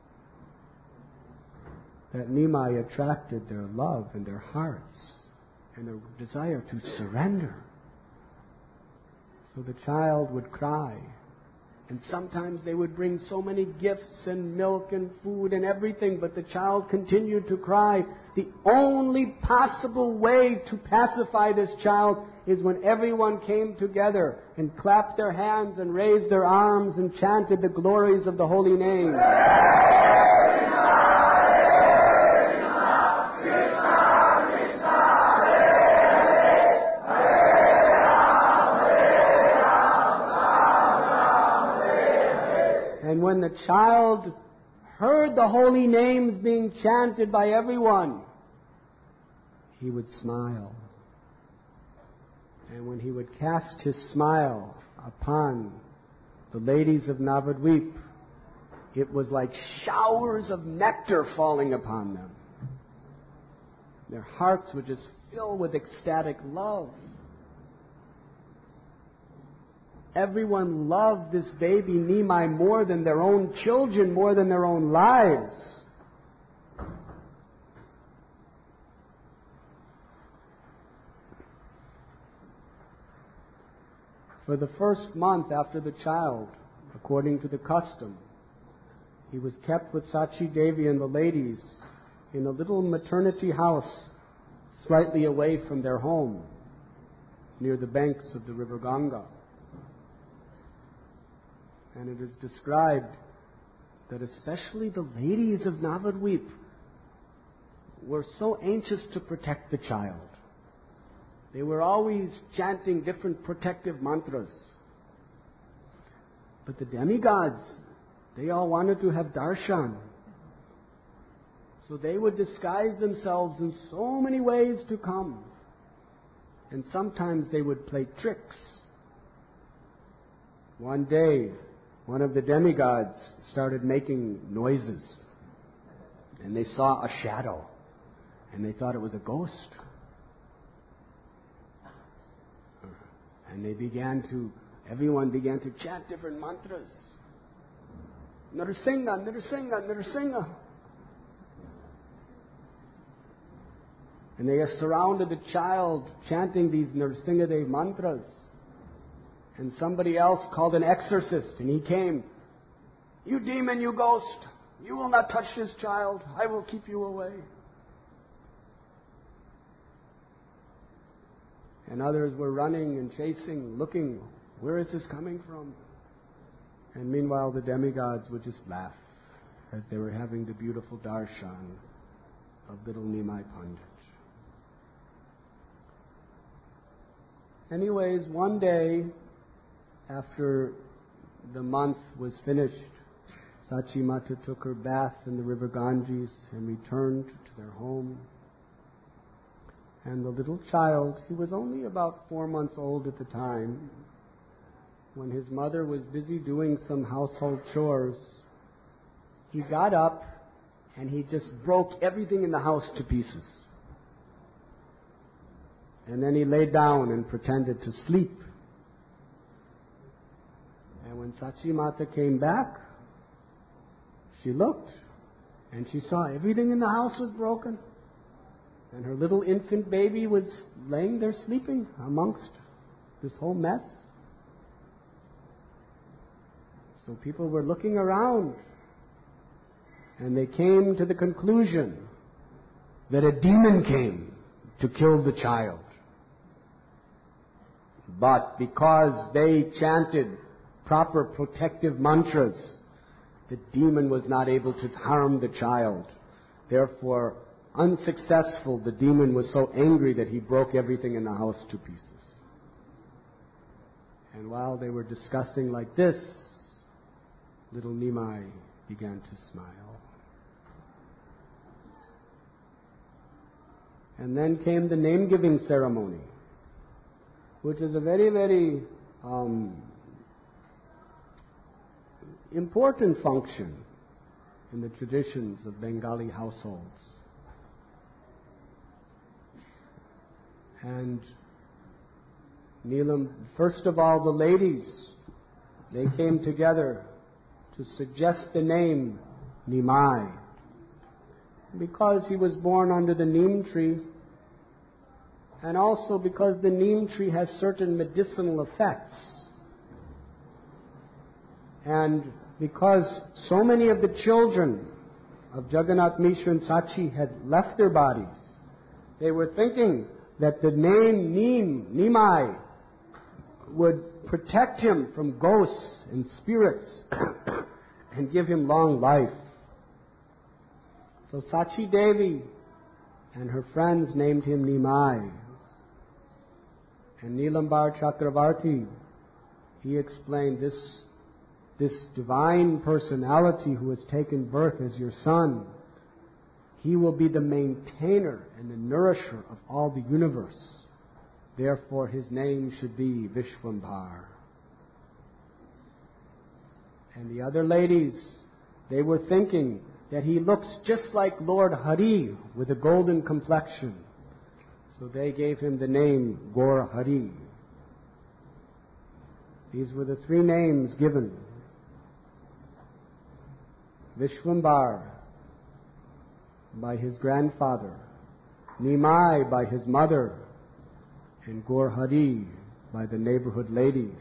that Nimai attracted their love and their hearts and their desire to surrender. So the child would cry. And sometimes they would bring so many gifts and milk and food and everything, but the child continued to cry. The only possible way to pacify this child is when everyone came together and clapped their hands and raised their arms and chanted the glories of the holy name. And when the child heard the holy names being chanted by everyone, he would smile. And when he would cast his smile upon the ladies of Navadvip, it was like showers of nectar falling upon them. Their hearts would just fill with ecstatic love. Everyone loved this baby Nimai more than their own children, more than their own lives. For the first month after the child, according to the custom, he was kept with Sachi Devi and the ladies in a little maternity house slightly away from their home, near the banks of the river Ganga. And it is described that especially the ladies of Navadvip were so anxious to protect the child. They were always chanting different protective mantras. But the demigods, they all wanted to have darshan. So they would disguise themselves in so many ways to come. And sometimes they would play tricks. One day, one of the demigods started making noises, and they saw a shadow, and they thought it was a ghost. And everyone began to chant different mantras. Narasimha, Narasimha, Narasimha. And they surrounded the child chanting these Narasimha Dev mantras. And somebody else called an exorcist, and he came. You demon, you ghost, you will not touch this child. I will keep you away. And others were running and chasing, looking, where is this coming from? And meanwhile, the demigods would just laugh as they were having the beautiful darshan of little Nimai Pandit. Anyways, one day, after the month was finished, Sachi Mata took her bath in the river Ganges and returned to their home. And the little child, he was only about 4 months old at the time, when his mother was busy doing some household chores, he got up and he just broke everything in the house to pieces. And then he lay down and pretended to sleep. And when Sachi Mata came back, she looked and she saw everything in the house was broken. And her little infant baby was laying there sleeping amongst this whole mess. So people were looking around and they came to the conclusion that a demon came to kill the child. But because they chanted proper protective mantras, the demon was not able to harm the child. Therefore, unsuccessful, the demon was so angry that he broke everything in the house to pieces. And while they were discussing like this, little Nimai began to smile. And then came the name-giving ceremony, which is a very, very important function in the traditions of Bengali households. And First of all, the ladies, they came together to suggest the name Nimai. Because he was born under the neem tree, and also because the neem tree has certain medicinal effects. And because so many of the children of Jagannath Mishra and Sachi had left their bodies, they were thinking that the name Nimai would protect him from ghosts and spirits and give him long life. So Sachi Devi and her friends named him Nimai. And Nilambar Chakravarti, he explained, this divine personality who has taken birth as your son, he will be the maintainer and the nourisher of all the universe. Therefore his name should be Vishwambhar. And the other ladies, they were thinking that he looks just like Lord Hari with a golden complexion. So they gave him the name Gaur Hari. These were the three names given. Vishwambar by his grandfather, Nimai by his mother, and Gaur Hari by the neighborhood ladies.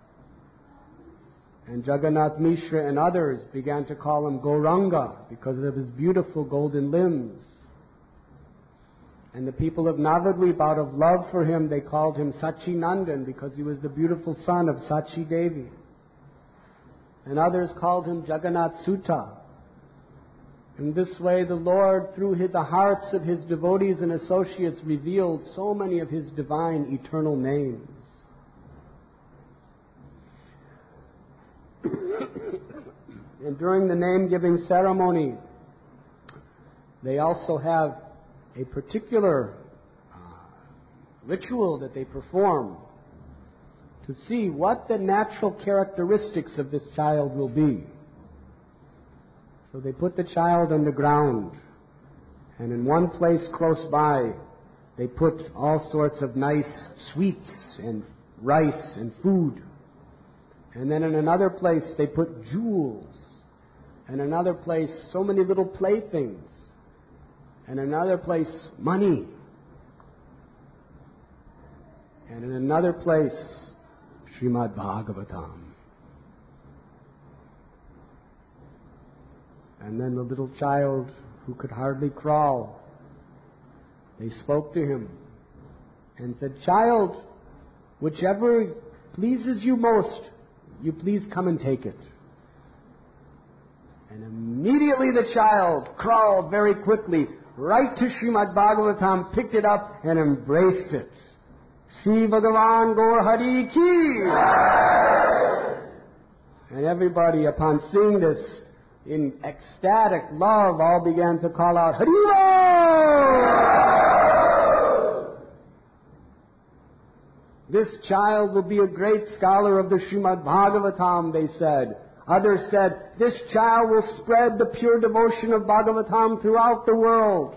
And Jagannath Mishra and others began to call him Gauranga because of his beautiful golden limbs. And the people of Navadvip, out of love for him, they called him Sachinandan because he was the beautiful son of Sachi Devi. And others called him Jagannath Sutta. In this way, the Lord, through the hearts of his devotees and associates, revealed so many of his divine eternal names. And during the name-giving ceremony, they also have a particular ritual that they perform to see what the natural characteristics of this child will be. So they put the child on the ground, and in one place close by, they put all sorts of nice sweets and rice and food. And then in another place, they put jewels. And another place, so many little playthings. And another place, money. And in another place, Srimad Bhagavatam. And then the little child who could hardly crawl, they spoke to him and said, "Child, whichever pleases you most, you please come and take it." And immediately the child crawled very quickly right to Srimad Bhagavatam, picked it up and embraced it. Shri Bhagavan Gaur Hari Ki! And everybody, upon seeing this, in ecstatic love, all began to call out, Haribo! This child will be a great scholar of the Srimad Bhagavatam, they said. Others said, this child will spread the pure devotion of Bhagavatam throughout the world.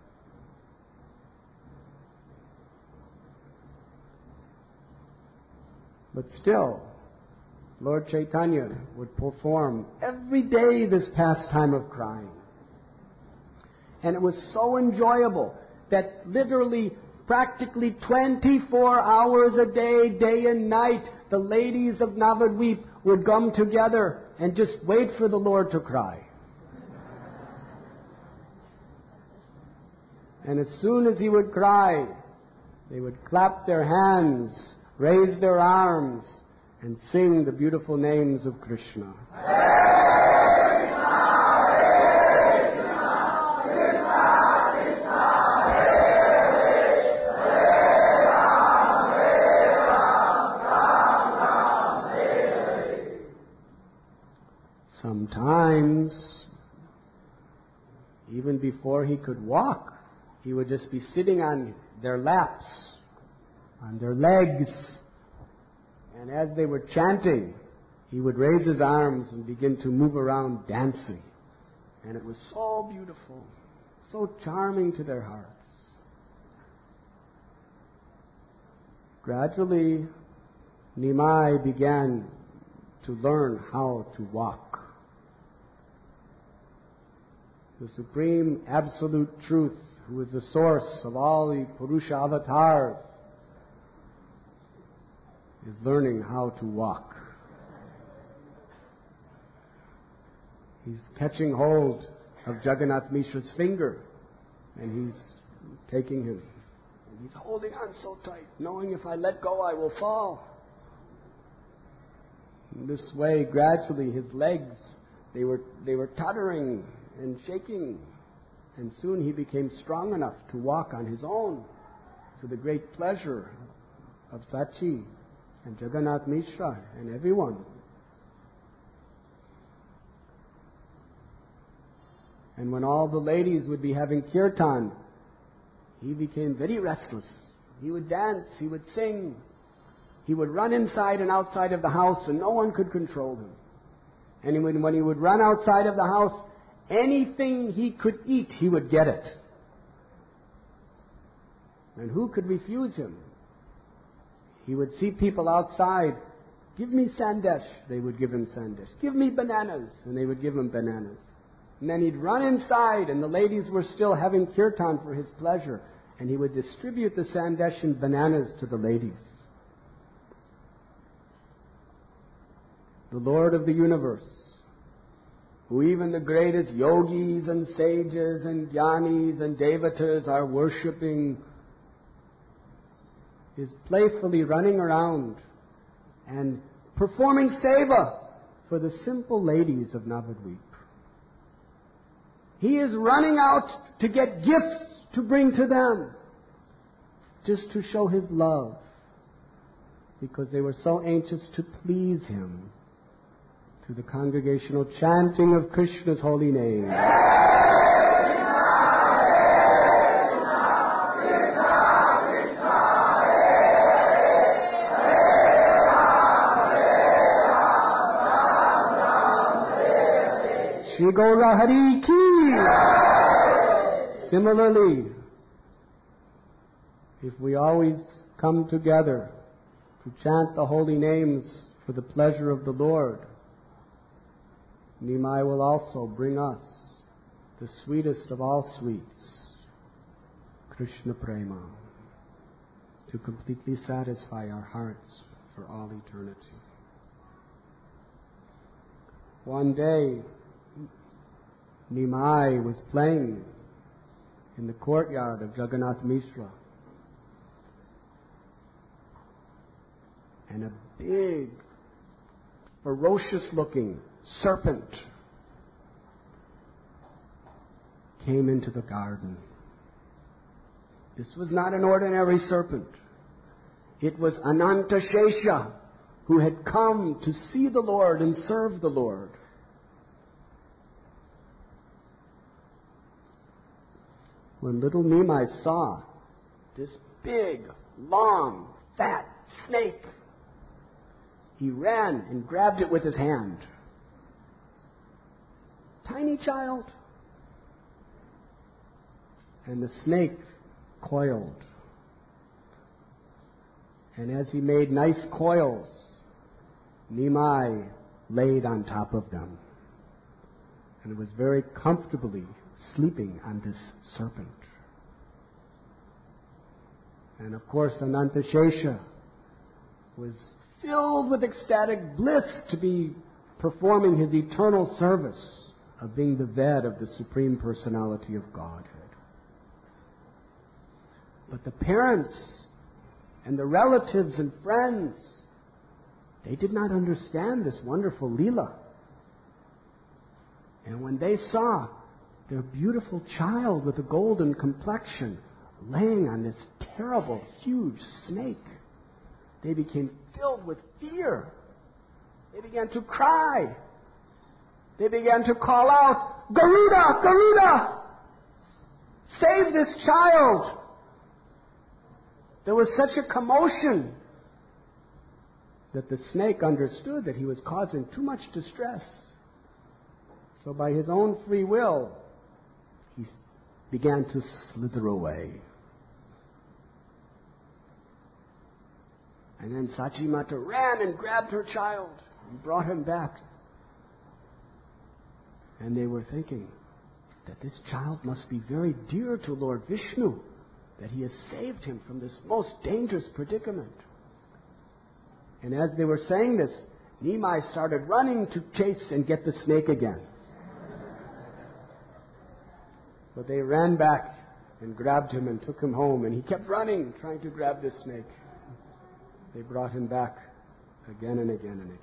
But still, Lord Chaitanya would perform every day this pastime of crying. And it was so enjoyable that literally, practically 24 hours a day, day and night, the ladies of Navadvip would come together and just wait for the Lord to cry. And as soon as he would cry, they would clap their hands, raise their arms, and sing the beautiful names of Krishna. Sometimes, even before he could walk, he would just be sitting on their laps, on their legs. And as they were chanting, he would raise his arms and begin to move around dancing. And it was so beautiful, so charming to their hearts. Gradually, Nimai began to learn how to walk. The Supreme Absolute Truth, who is the source of all the Purusha avatars, is learning how to walk. He's catching hold of Jagannath Mishra's finger, and he's taking him. And he's holding on so tight, knowing if I let go, I will fall. In this way, gradually, his legs, they were tottering and shaking, and soon he became strong enough to walk on his own, to the great pleasure of Sachi and Jagannath Mishra and everyone. And when all the ladies would be having kirtan, he became very restless. He would dance, he would sing, he would run inside and outside of the house, and no one could control him. And when he would run outside of the house, anything he could eat, he would get it. And who could refuse him? He would see people outside, give me sandesh, they would give him sandesh. Give me bananas, and they would give him bananas. And then he'd run inside, and the ladies were still having kirtan for his pleasure, and he would distribute the sandesh and bananas to the ladies. The Lord of the universe, who even the greatest yogis and sages and dhyanis and devatas are worshipping, is playfully running around and performing seva for the simple ladies of Navadvip. He is running out to get gifts to bring to them, just to show his love, because they were so anxious to please him, to the congregational chanting of Krishna's holy name. Shri Gaura Hari Ki. Similarly, if we always come together to chant the holy names for the pleasure of the Lord, Nimai will also bring us the sweetest of all sweets, Krishna Prema, to completely satisfy our hearts for all eternity. One day, Nimai was playing in the courtyard of Jagannath Mishra, and a big, ferocious-looking serpent came into the garden. This was not an ordinary serpent. It was Anantashesha, who had come to see the Lord and serve the Lord. When little Nimai saw this big, long, fat snake, he ran and grabbed it with his hand. Tiny child. And the snake coiled. And as he made nice coils, Nimai laid on top of them, and was very comfortably sleeping on this serpent. And of course, Anantashesha was filled with ecstatic bliss to be performing his eternal service of being the Ved of the Supreme Personality of Godhead. But the parents and the relatives and friends, they did not understand this wonderful Leela. And when they saw their beautiful child with a golden complexion laying on this terrible, huge snake, they became filled with fear. They began to cry. They began to call out, Garuda, Garuda! Save this child! There was such a commotion that the snake understood that he was causing too much distress. So by his own free will, he began to slither away. And then Sachimata ran and grabbed her child and brought him back. And they were thinking that this child must be very dear to Lord Vishnu, that he has saved him from this most dangerous predicament. And as they were saying this, Nimai started running to chase and get the snake again. But they ran back and grabbed him and took him home, and he kept running, trying to grab this snake. They brought him back again and again and again.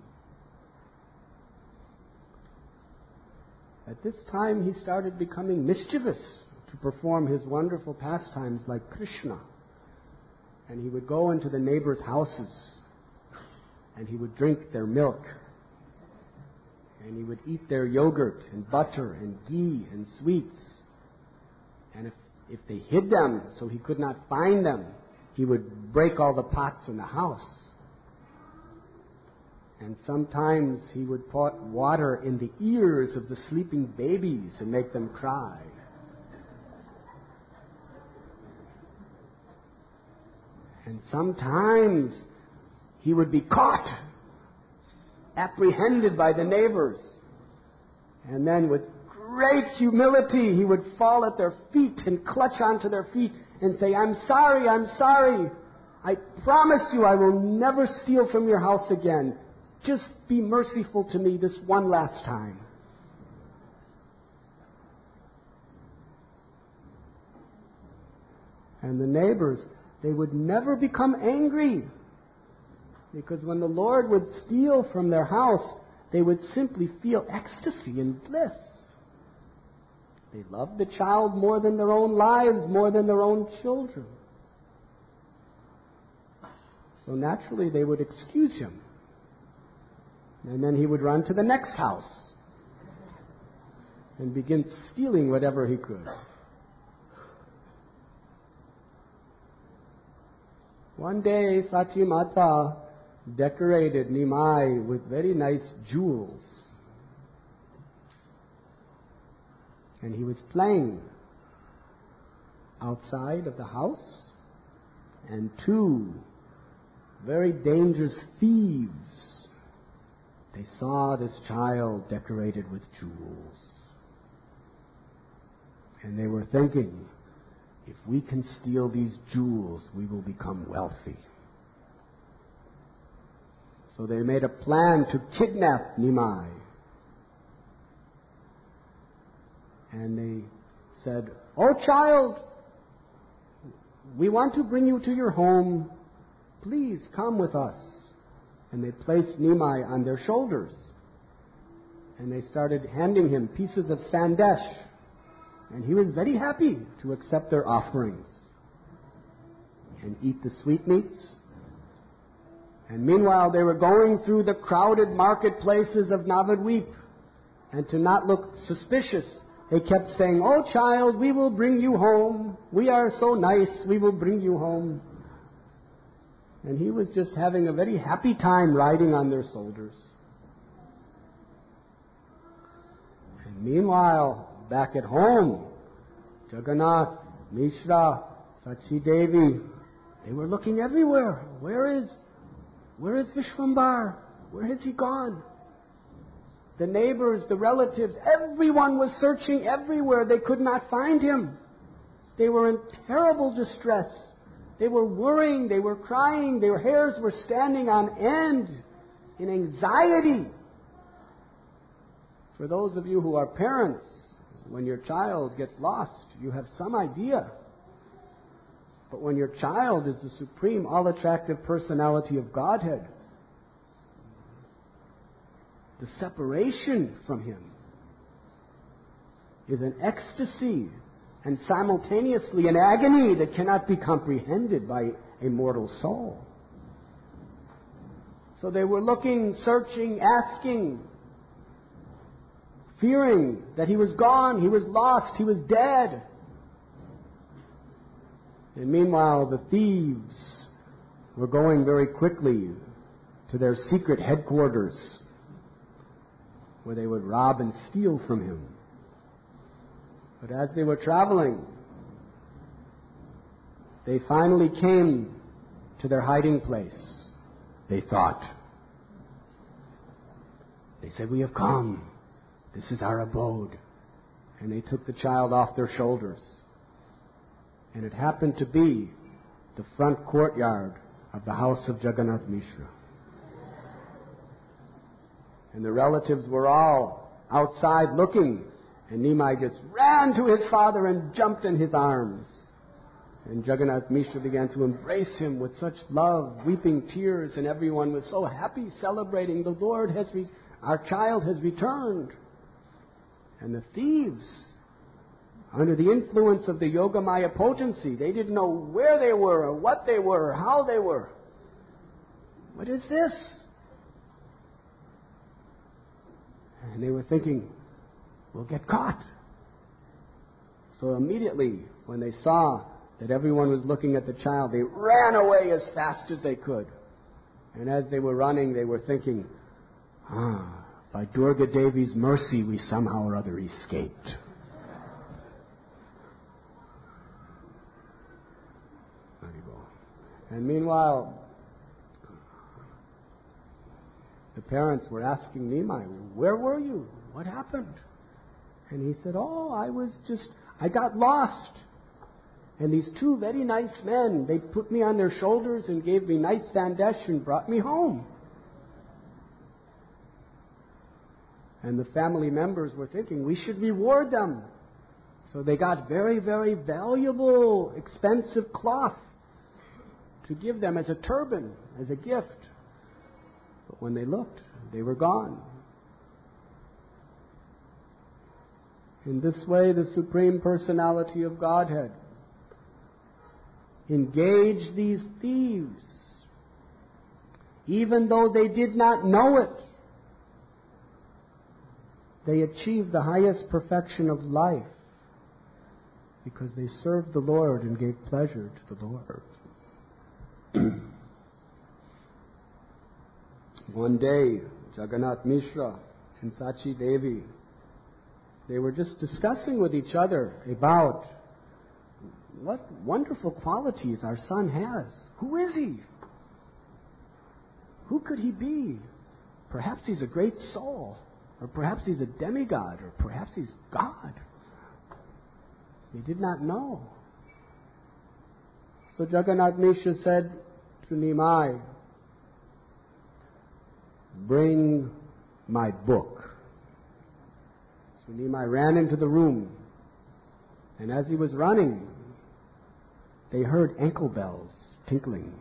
At this time, he started becoming mischievous to perform his wonderful pastimes like Krishna. And he would go into the neighbors' houses, and he would drink their milk, and he would eat their yogurt and butter and ghee and sweets. And if they hid them so he could not find them, he would break all the pots in the house. And sometimes he would pour water in the ears of the sleeping babies and make them cry. And sometimes he would be caught, apprehended by the neighbors. And then with great humility, he would fall at their feet and clutch onto their feet and say, I'm sorry, I'm sorry. I promise you I will never steal from your house again. Just be merciful to me this one last time. And the neighbors, they would never become angry, because when the Lord would steal from their house, they would simply feel ecstasy and bliss. They loved the child more than their own lives, more than their own children. So naturally they would excuse him. And then he would run to the next house and begin stealing whatever he could. One day, Sachimata decorated Nimai with very nice jewels. And he was playing outside of the house, and two very dangerous thieves, they saw this child decorated with jewels. And they were thinking, if we can steal these jewels, we will become wealthy. So they made a plan to kidnap Nimai. And they said, "Oh child, we want to bring you to your home. Please come with us." And they placed Nimai on their shoulders. And they started handing him pieces of sandesh. And he was very happy to accept their offerings and eat the sweetmeats. And meanwhile, they were going through the crowded marketplaces of Navadvip. And to not look suspicious, they kept saying, "Oh child, we will bring you home. We are so nice, we will bring you home." And he was just having a very happy time riding on their shoulders. And meanwhile, back at home, Jagannath, Mishra, Sachi Devi, they were looking everywhere. Where is Vishwambar? Where has he gone? The neighbors, the relatives, everyone was searching everywhere. They could not find him. They were in terrible distress. They were worrying, they were crying, their hairs were standing on end in anxiety. For those of you who are parents, when your child gets lost, you have some idea. But when your child is the supreme, all-attractive personality of Godhead, the separation from him is an ecstasy and simultaneously an agony that cannot be comprehended by a mortal soul. So they were looking, searching, asking, fearing that he was gone, he was lost, he was dead. And meanwhile, the thieves were going very quickly to their secret headquarters, where they would rob and steal from him. But as they were traveling, they finally came to their hiding place. they thought. They said, "We have come. This is our abode." And they took the child off their shoulders. And it happened to be the front courtyard of the house of Jagannath Mishra. And the relatives were all outside looking. And Nimai just ran to his father and jumped in his arms. And Jagannath Mishra began to embrace him with such love, weeping tears, and everyone was so happy, celebrating. The Lord has our child has returned. And the thieves, under the influence of the Yogamaya potency, they didn't know where they were, or what they were, or how they were. What is this? And they were thinking, we'll get caught. So immediately, when they saw that everyone was looking at the child, they ran away as fast as they could. And as they were running, they were thinking, by Durga Devi's mercy, we somehow or other escaped. And meanwhile, the parents were asking Nimai, "Where were you? What happened?" And he said, I got lost. And these two very nice men, they put me on their shoulders and gave me nice sandesh and brought me home. And the family members were thinking, we should reward them. So they got very, very valuable, expensive cloth to give them as a turban, as a gift. But when they looked, they were gone. In this way, the Supreme Personality of Godhead engaged these thieves, even though they did not know it. They achieved the highest perfection of life because they served the Lord and gave pleasure to the Lord. One day, Jagannath Mishra and Sachi Devi, they were just discussing with each other about what wonderful qualities our son has. Who is he? Who could he be? Perhaps he's a great soul, or perhaps he's a demigod, or perhaps he's God. They did not know. So Jagannath Mishra said to Nimai, "Bring my book." So Nimai ran into the room, and as he was running, they heard ankle bells tinkling.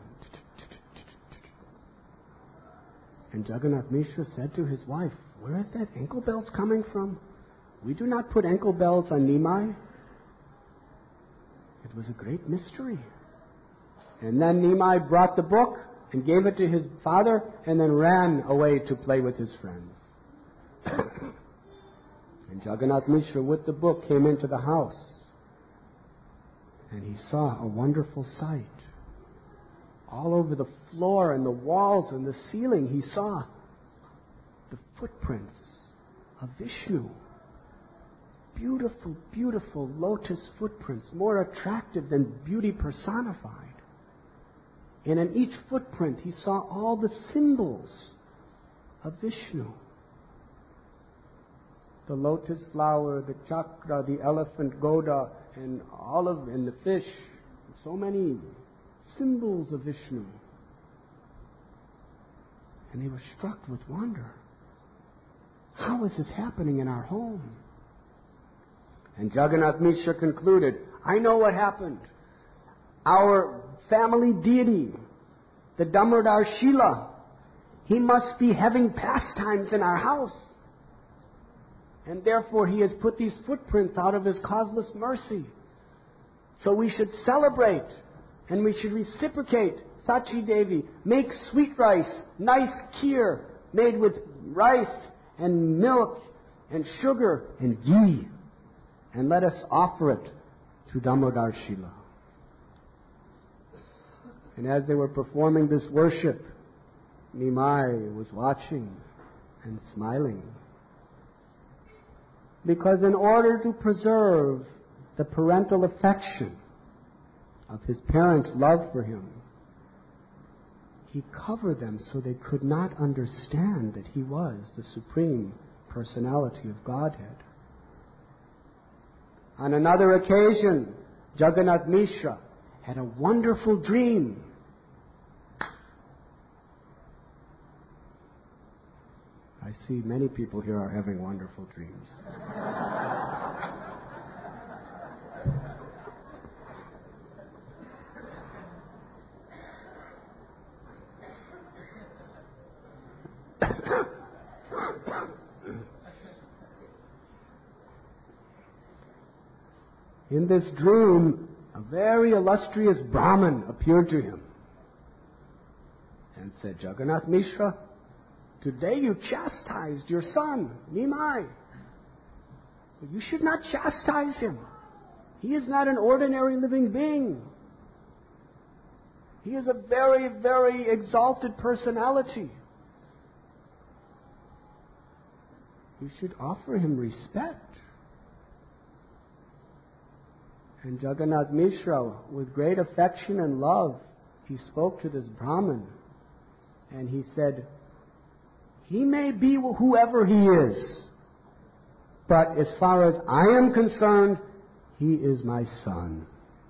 And Jagannath Mishra said to his wife, "Where is that ankle bells coming from? We do not put ankle bells on Nimai." It was a great mystery. And then Nimai brought the book and gave it to his father and then ran away to play with his friends. And Jagannath Mishra with the book came into the house. And he saw a wonderful sight. All over the floor and the walls and the ceiling, he saw the footprints of Vishnu. Beautiful, beautiful lotus footprints, more attractive than beauty personified. And in each footprint, he saw all the symbols of Vishnu. The lotus flower, the chakra, the elephant Goda, and and the fish. So many symbols of Vishnu. And they were struck with wonder. How is this happening in our home? And Jagannath Mishra concluded, I know what happened. Our family deity, the Damodar Shila, he must be having pastimes in our house. And therefore he has put these footprints out of his causeless mercy. So we should celebrate and we should reciprocate. Sachi Devi, make sweet rice, nice kheer made with rice and milk and sugar and ghee. And let us offer it to Damodar Shila. And as they were performing this worship, Nimai was watching and smiling. Because in order to preserve the parental affection of his parents' love for him, he covered them so they could not understand that he was the Supreme Personality of Godhead. On another occasion, Jagannath Mishra had a wonderful dream. I see many people here are having wonderful dreams. In this dream, a very illustrious Brahmin appeared to him and said, Jagannath Mishra, today you chastised your son, Nimai. But you should not chastise him. He is not an ordinary living being. He is a very, very exalted personality. You should offer him respect. And Jagannath Mishra, with great affection and love, he spoke to this Brahmin. And he said, he may be whoever he is, but as far as I am concerned, he is my son.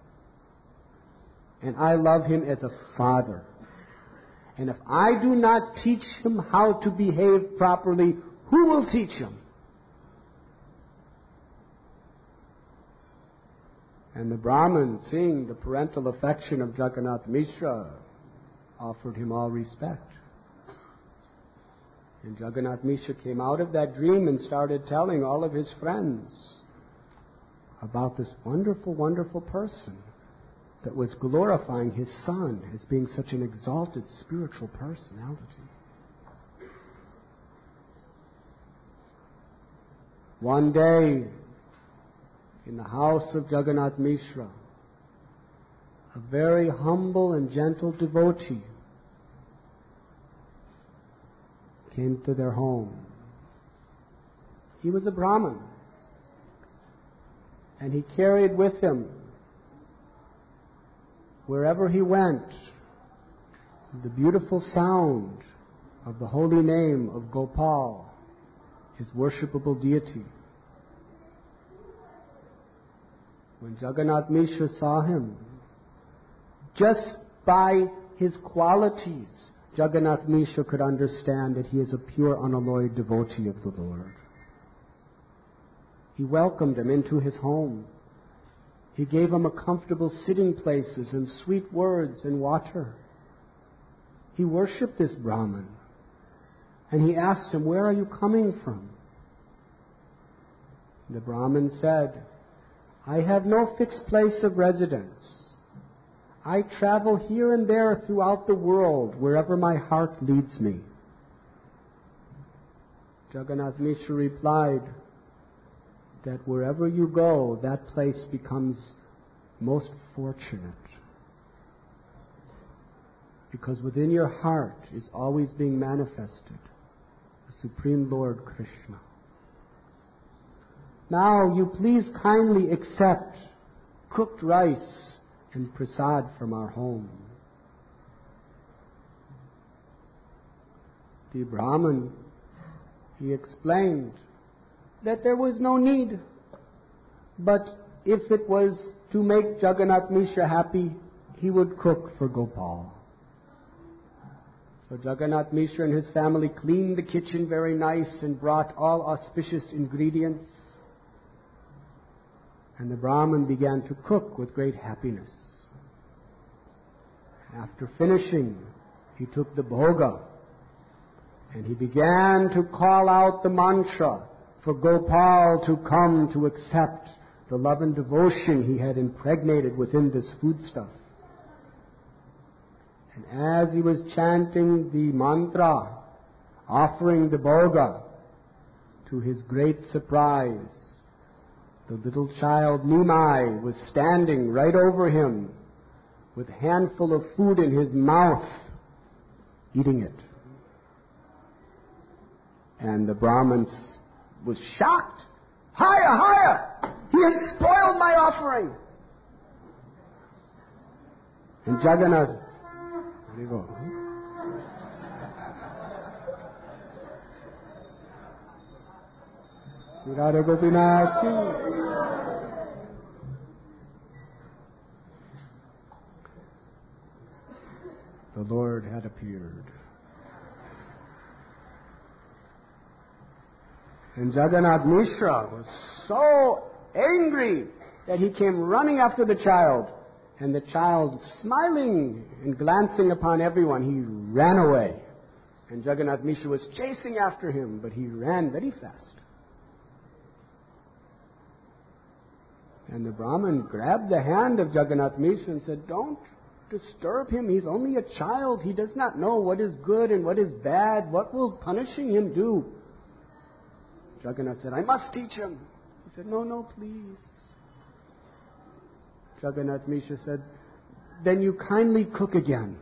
And I love him as a father. And if I do not teach him how to behave properly, who will teach him? And the Brahmin, seeing the parental affection of Jagannath Mishra, offered him all respect. And Jagannath Mishra came out of that dream and started telling all of his friends about this wonderful, wonderful person that was glorifying his son as being such an exalted spiritual personality. One day, in the house of Jagannath Mishra, a very humble and gentle devotee came to their home. He was a Brahmin, and he carried with him, wherever he went, the beautiful sound of the holy name of Gopal, his worshipable deity. When Jagannath Mishra saw him, just by his qualities, Jagannath Mishra could understand that he is a pure, unalloyed devotee of the Lord. He welcomed him into his home. He gave him a comfortable sitting places and sweet words and water. He worshipped this Brahmin. And he asked him, where are you coming from? The Brahmin said, I have no fixed place of residence. I travel here and there throughout the world, wherever my heart leads me. Jagannath Mishra replied that wherever you go, that place becomes most fortunate. Because within your heart is always being manifested the Supreme Lord Krishna. Now you please kindly accept cooked rice and prasad from our home. The Brahmin, he explained that there was no need, but if it was to make Jagannath Mishra happy, he would cook for Gopal. So Jagannath Mishra and his family cleaned the kitchen very nice and brought all auspicious ingredients. And the Brahmin began to cook with great happiness. After finishing, he took the bhoga and he began to call out the mantra for Gopal to come to accept the love and devotion he had impregnated within this foodstuff. And as he was chanting the mantra, offering the bhoga, to his great surprise, the little child Nimai was standing right over him with a handful of food in his mouth, eating it. And the Brahmin was shocked. Higher, higher! He has spoiled my offering! And Jagannath, Sri Radha Gopinath ki. The Lord had appeared. And Jagannath Mishra was so angry that he came running after the child. And the child, smiling and glancing upon everyone, he ran away. And Jagannath Mishra was chasing after him, but he ran very fast. And the Brahmin grabbed the hand of Jagannath Mishra and said, "Don't disturb him. He's only a child. He does not know what is good and what is bad. What will punishing him do?" Jagannath said, "I must teach him." He said, No, please." Jagannath Mishra said, "Then you kindly cook again."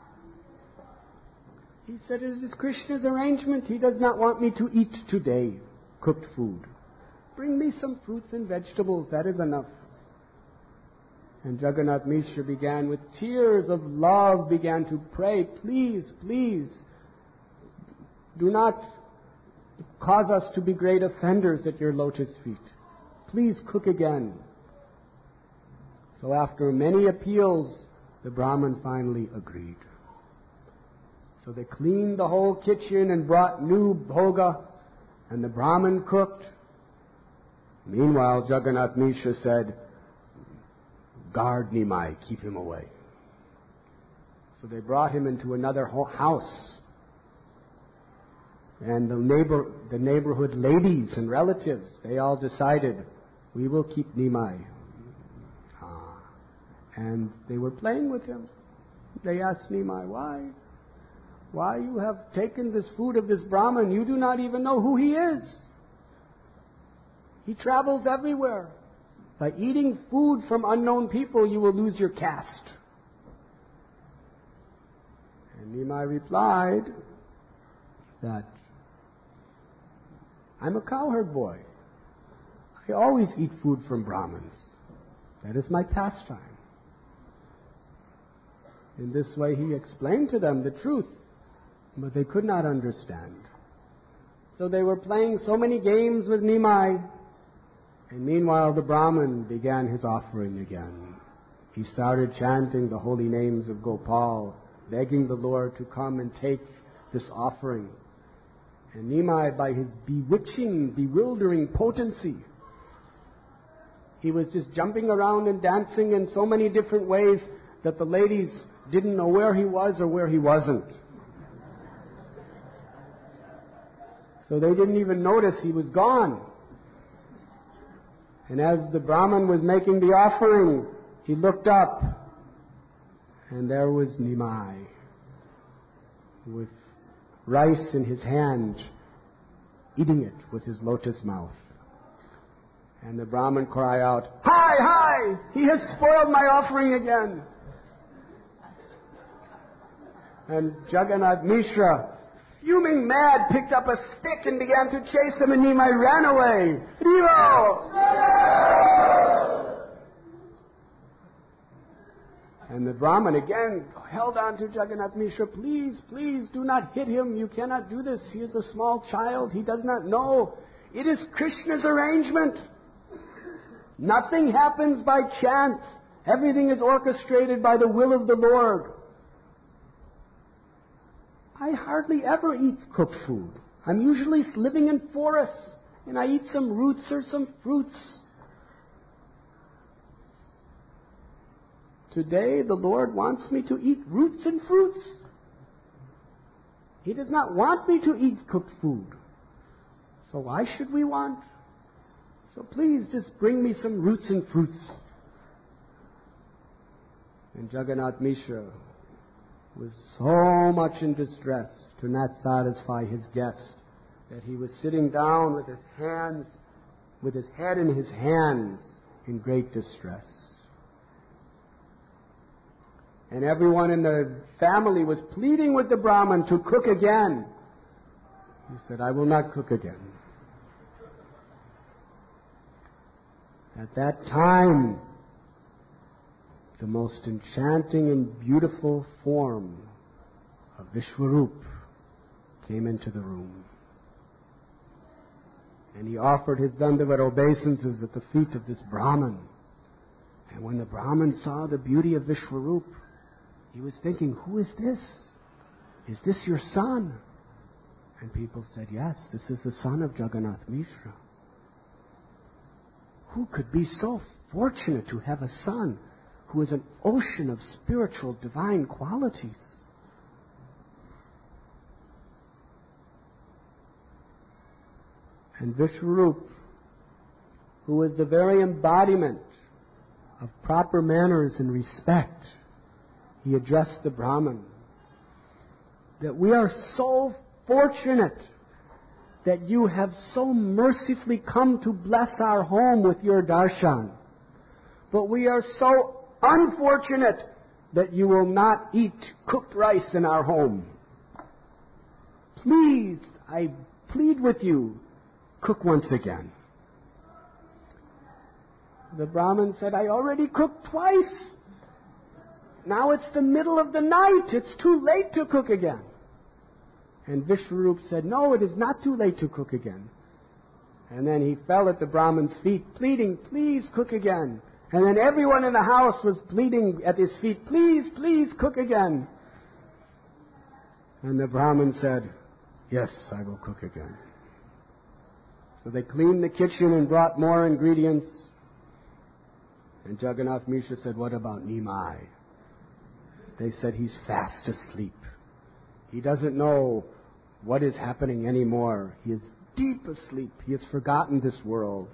He said, "It is Krishna's arrangement. He does not want me to eat today cooked food. Bring me some fruits and vegetables. That is enough." And Jagannath Mishra began with tears of love, began to pray, "Please, please, do not cause us to be great offenders at your lotus feet. Please cook again." So after many appeals, the Brahmin finally agreed. So they cleaned the whole kitchen and brought new bhoga, and the Brahmin cooked. Meanwhile, Jagannath Mishra said, "Guard Nimai, keep him away." So they brought him into another house. And the neighborhood ladies and relatives, they all decided, "We will keep Nimai." And they were playing with him. They asked Nimai, Why you have taken this food of this Brahmin? You do not even know who he is. He travels everywhere. By eating food from unknown people, you will lose your caste." And Nimai replied that, "I'm a cowherd boy. I always eat food from Brahmins. That is my pastime." In this way he explained to them the truth, but they could not understand. So they were playing so many games with Nimai, and meanwhile the Brahmin began his offering again. He started chanting the holy names of Gopal, begging the Lord to come and take this offering. And Nimai, by his bewitching, bewildering potency, he was just jumping around and dancing in so many different ways that the ladies didn't know where he was or where he wasn't. So they didn't even notice he was gone. And as the Brahmin was making the offering, he looked up, and there was Nimai with rice in his hand, eating it with his lotus mouth. And the Brahmin cried out, Hi! He has spoiled my offering again." And Jagannath Mishra, fuming mad, picked up a stick and began to chase him, and Nimai ran away. Hero! And the Brahmin again held on to Jagannath Mishra. "Please, please, do not hit him. You cannot do this. He is a small child. He does not know. It is Krishna's arrangement. Nothing happens by chance. Everything is orchestrated by the will of the Lord. I hardly ever eat cooked food. I'm usually living in forests, and I eat some roots or some fruits. Today, the Lord wants me to eat roots and fruits. He does not want me to eat cooked food. So why should we want? So please just bring me some roots and fruits." And Jagannath Mishra was so much in distress to not satisfy his guest that he was sitting down with his head in his hands in great distress. And everyone in the family was pleading with the Brahmin to cook again. He said, "I will not cook again." At that time, the most enchanting and beautiful form of Vishwarup came into the room. And he offered his Dandavat obeisances at the feet of this Brahmin. And when the Brahmin saw the beauty of Vishwarup, he was thinking, who is this? Is this your son? And people said, yes, this is the son of Jagannath Mishra. Who could be so fortunate to have a son who is an ocean of spiritual divine qualities? And Vishwarup, who is the very embodiment of proper manners and respect, he addressed the Brahmin that we are so fortunate that you have so mercifully come to bless our home with your darshan. But we are so unfortunate that you will not eat cooked rice in our home. Please, I plead with you, cook once again. The Brahmin said, I already cooked twice. Now it's the middle of the night. It's too late to cook again. And Vishwarup said, no, it is not too late to cook again. And then he fell at the Brahmin's feet, pleading, please cook again. And then everyone in the house was pleading at his feet, please, please cook again. And the Brahmin said, yes, I will cook again. So they cleaned the kitchen and brought more ingredients. And Jagannath Mishra said, what about Nimai? They said, he's fast asleep. He doesn't know what is happening anymore. He is deep asleep. He has forgotten this world.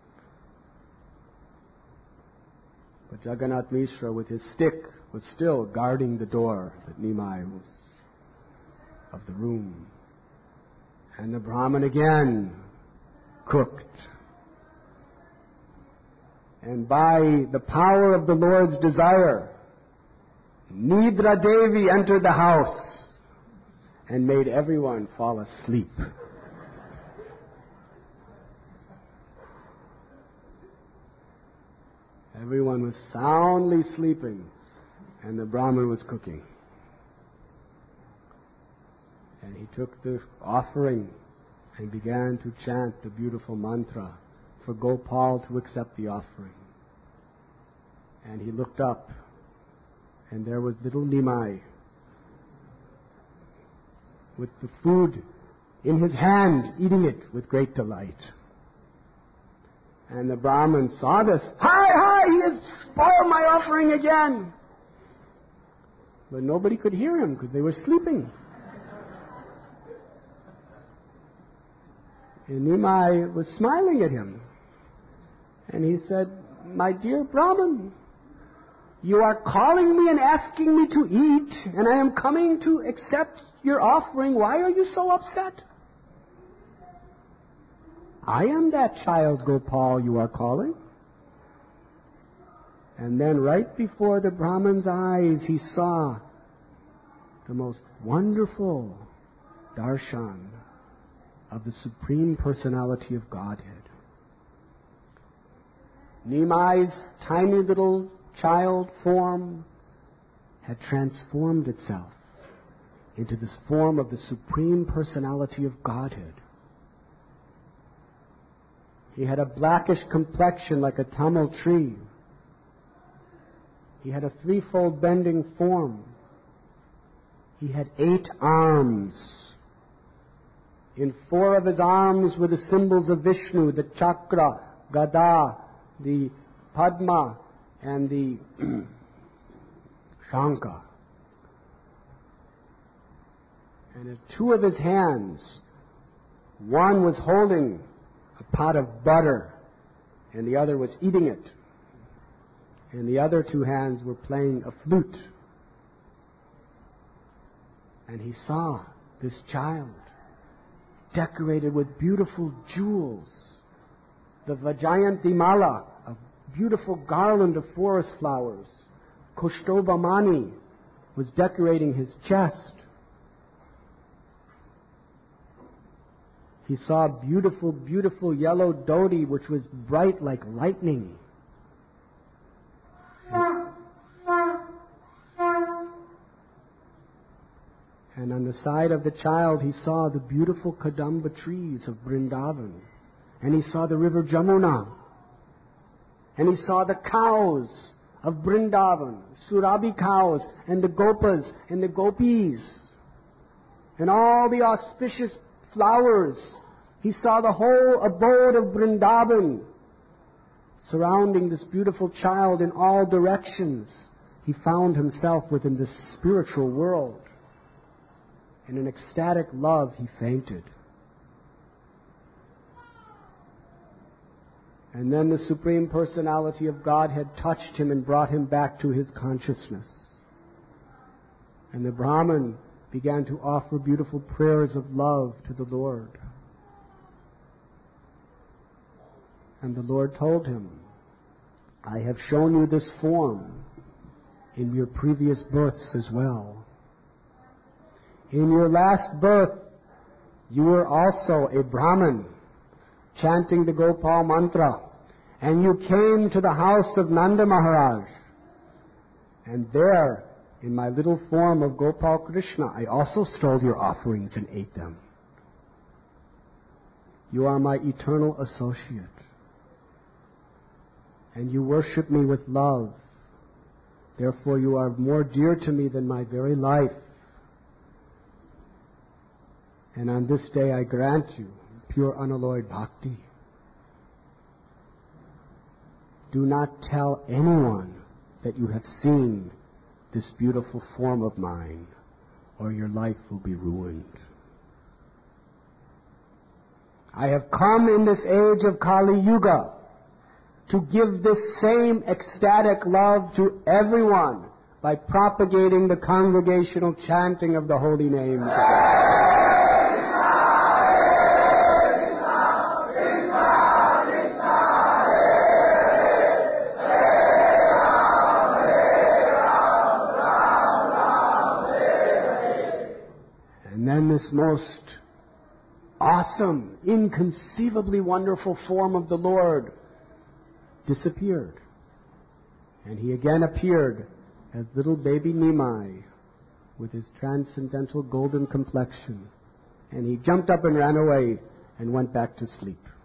But Jagannath Mishra, with his stick, was still guarding the door that Nimai was of the room. And the Brahmin again cooked. And by the power of the Lord's desire, Nidra Devi entered the house and made everyone fall asleep. Everyone was soundly sleeping, and the Brahmin was cooking. And he took the offering and began to chant the beautiful mantra for Gopal to accept the offering. And he looked up, and there was little Nimai with the food in his hand, eating it with great delight. And the Brahmin saw this. Hi, he has spoiled my offering again. But nobody could hear him because they were sleeping. And Nimai was smiling at him. And he said, my dear Brahmin, you are calling me and asking me to eat, and I am coming to accept your offering. Why are you so upset? I am that child Gopal you are calling. And then right before the Brahmin's eyes, he saw the most wonderful darshan of the Supreme Personality of Godhead. Nimai's tiny little child form had transformed itself into this form of the Supreme Personality of Godhead. He had a blackish complexion like a Tamil tree. He had a threefold bending form. He had 8 arms. In 4 of his arms were the symbols of Vishnu, the chakra, gada, the padma, and the shankha. And in 2 of his hands, one was holding a pot of butter, and the other was eating it. And the other 2 hands were playing a flute. And he saw this child decorated with beautiful jewels. The Vajayanti Mala, a beautiful garland of forest flowers. Kushtobhamani was decorating his chest. He saw a beautiful, beautiful yellow dhoti which was bright like lightning. And on the side of the child he saw the beautiful Kadamba trees of Vrindavan. And he saw the river Jamuna. And he saw the cows of Vrindavan, Surabhi cows, and the Gopas and the Gopis, and all the auspicious flowers. He saw the whole abode of Vrindavan surrounding this beautiful child in all directions. He found himself within this spiritual world. In an ecstatic love, he fainted. And then the Supreme Personality of God had touched him and brought him back to his consciousness. And the Brahman began to offer beautiful prayers of love to the Lord. And the Lord told him, I have shown you this form in your previous births as well. In your last birth, you were also a Brahman, chanting the Gopal mantra, and you came to the house of Nanda Maharaj. And there, in my little form of Gopal Krishna, I also stole your offerings and ate them. You are my eternal associate, and you worship me with love. Therefore, you are more dear to me than my very life. And on this day, I grant you pure unalloyed bhakti. Do not tell anyone that you have seen this beautiful form of mine, or your life will be ruined. I have come in this age of Kali Yuga to give this same ecstatic love to everyone by propagating the congregational chanting of the holy names. And then this most awesome, inconceivably wonderful form of the Lord disappeared. And he again appeared as little baby Nimai with his transcendental golden complexion. And he jumped up and ran away and went back to sleep.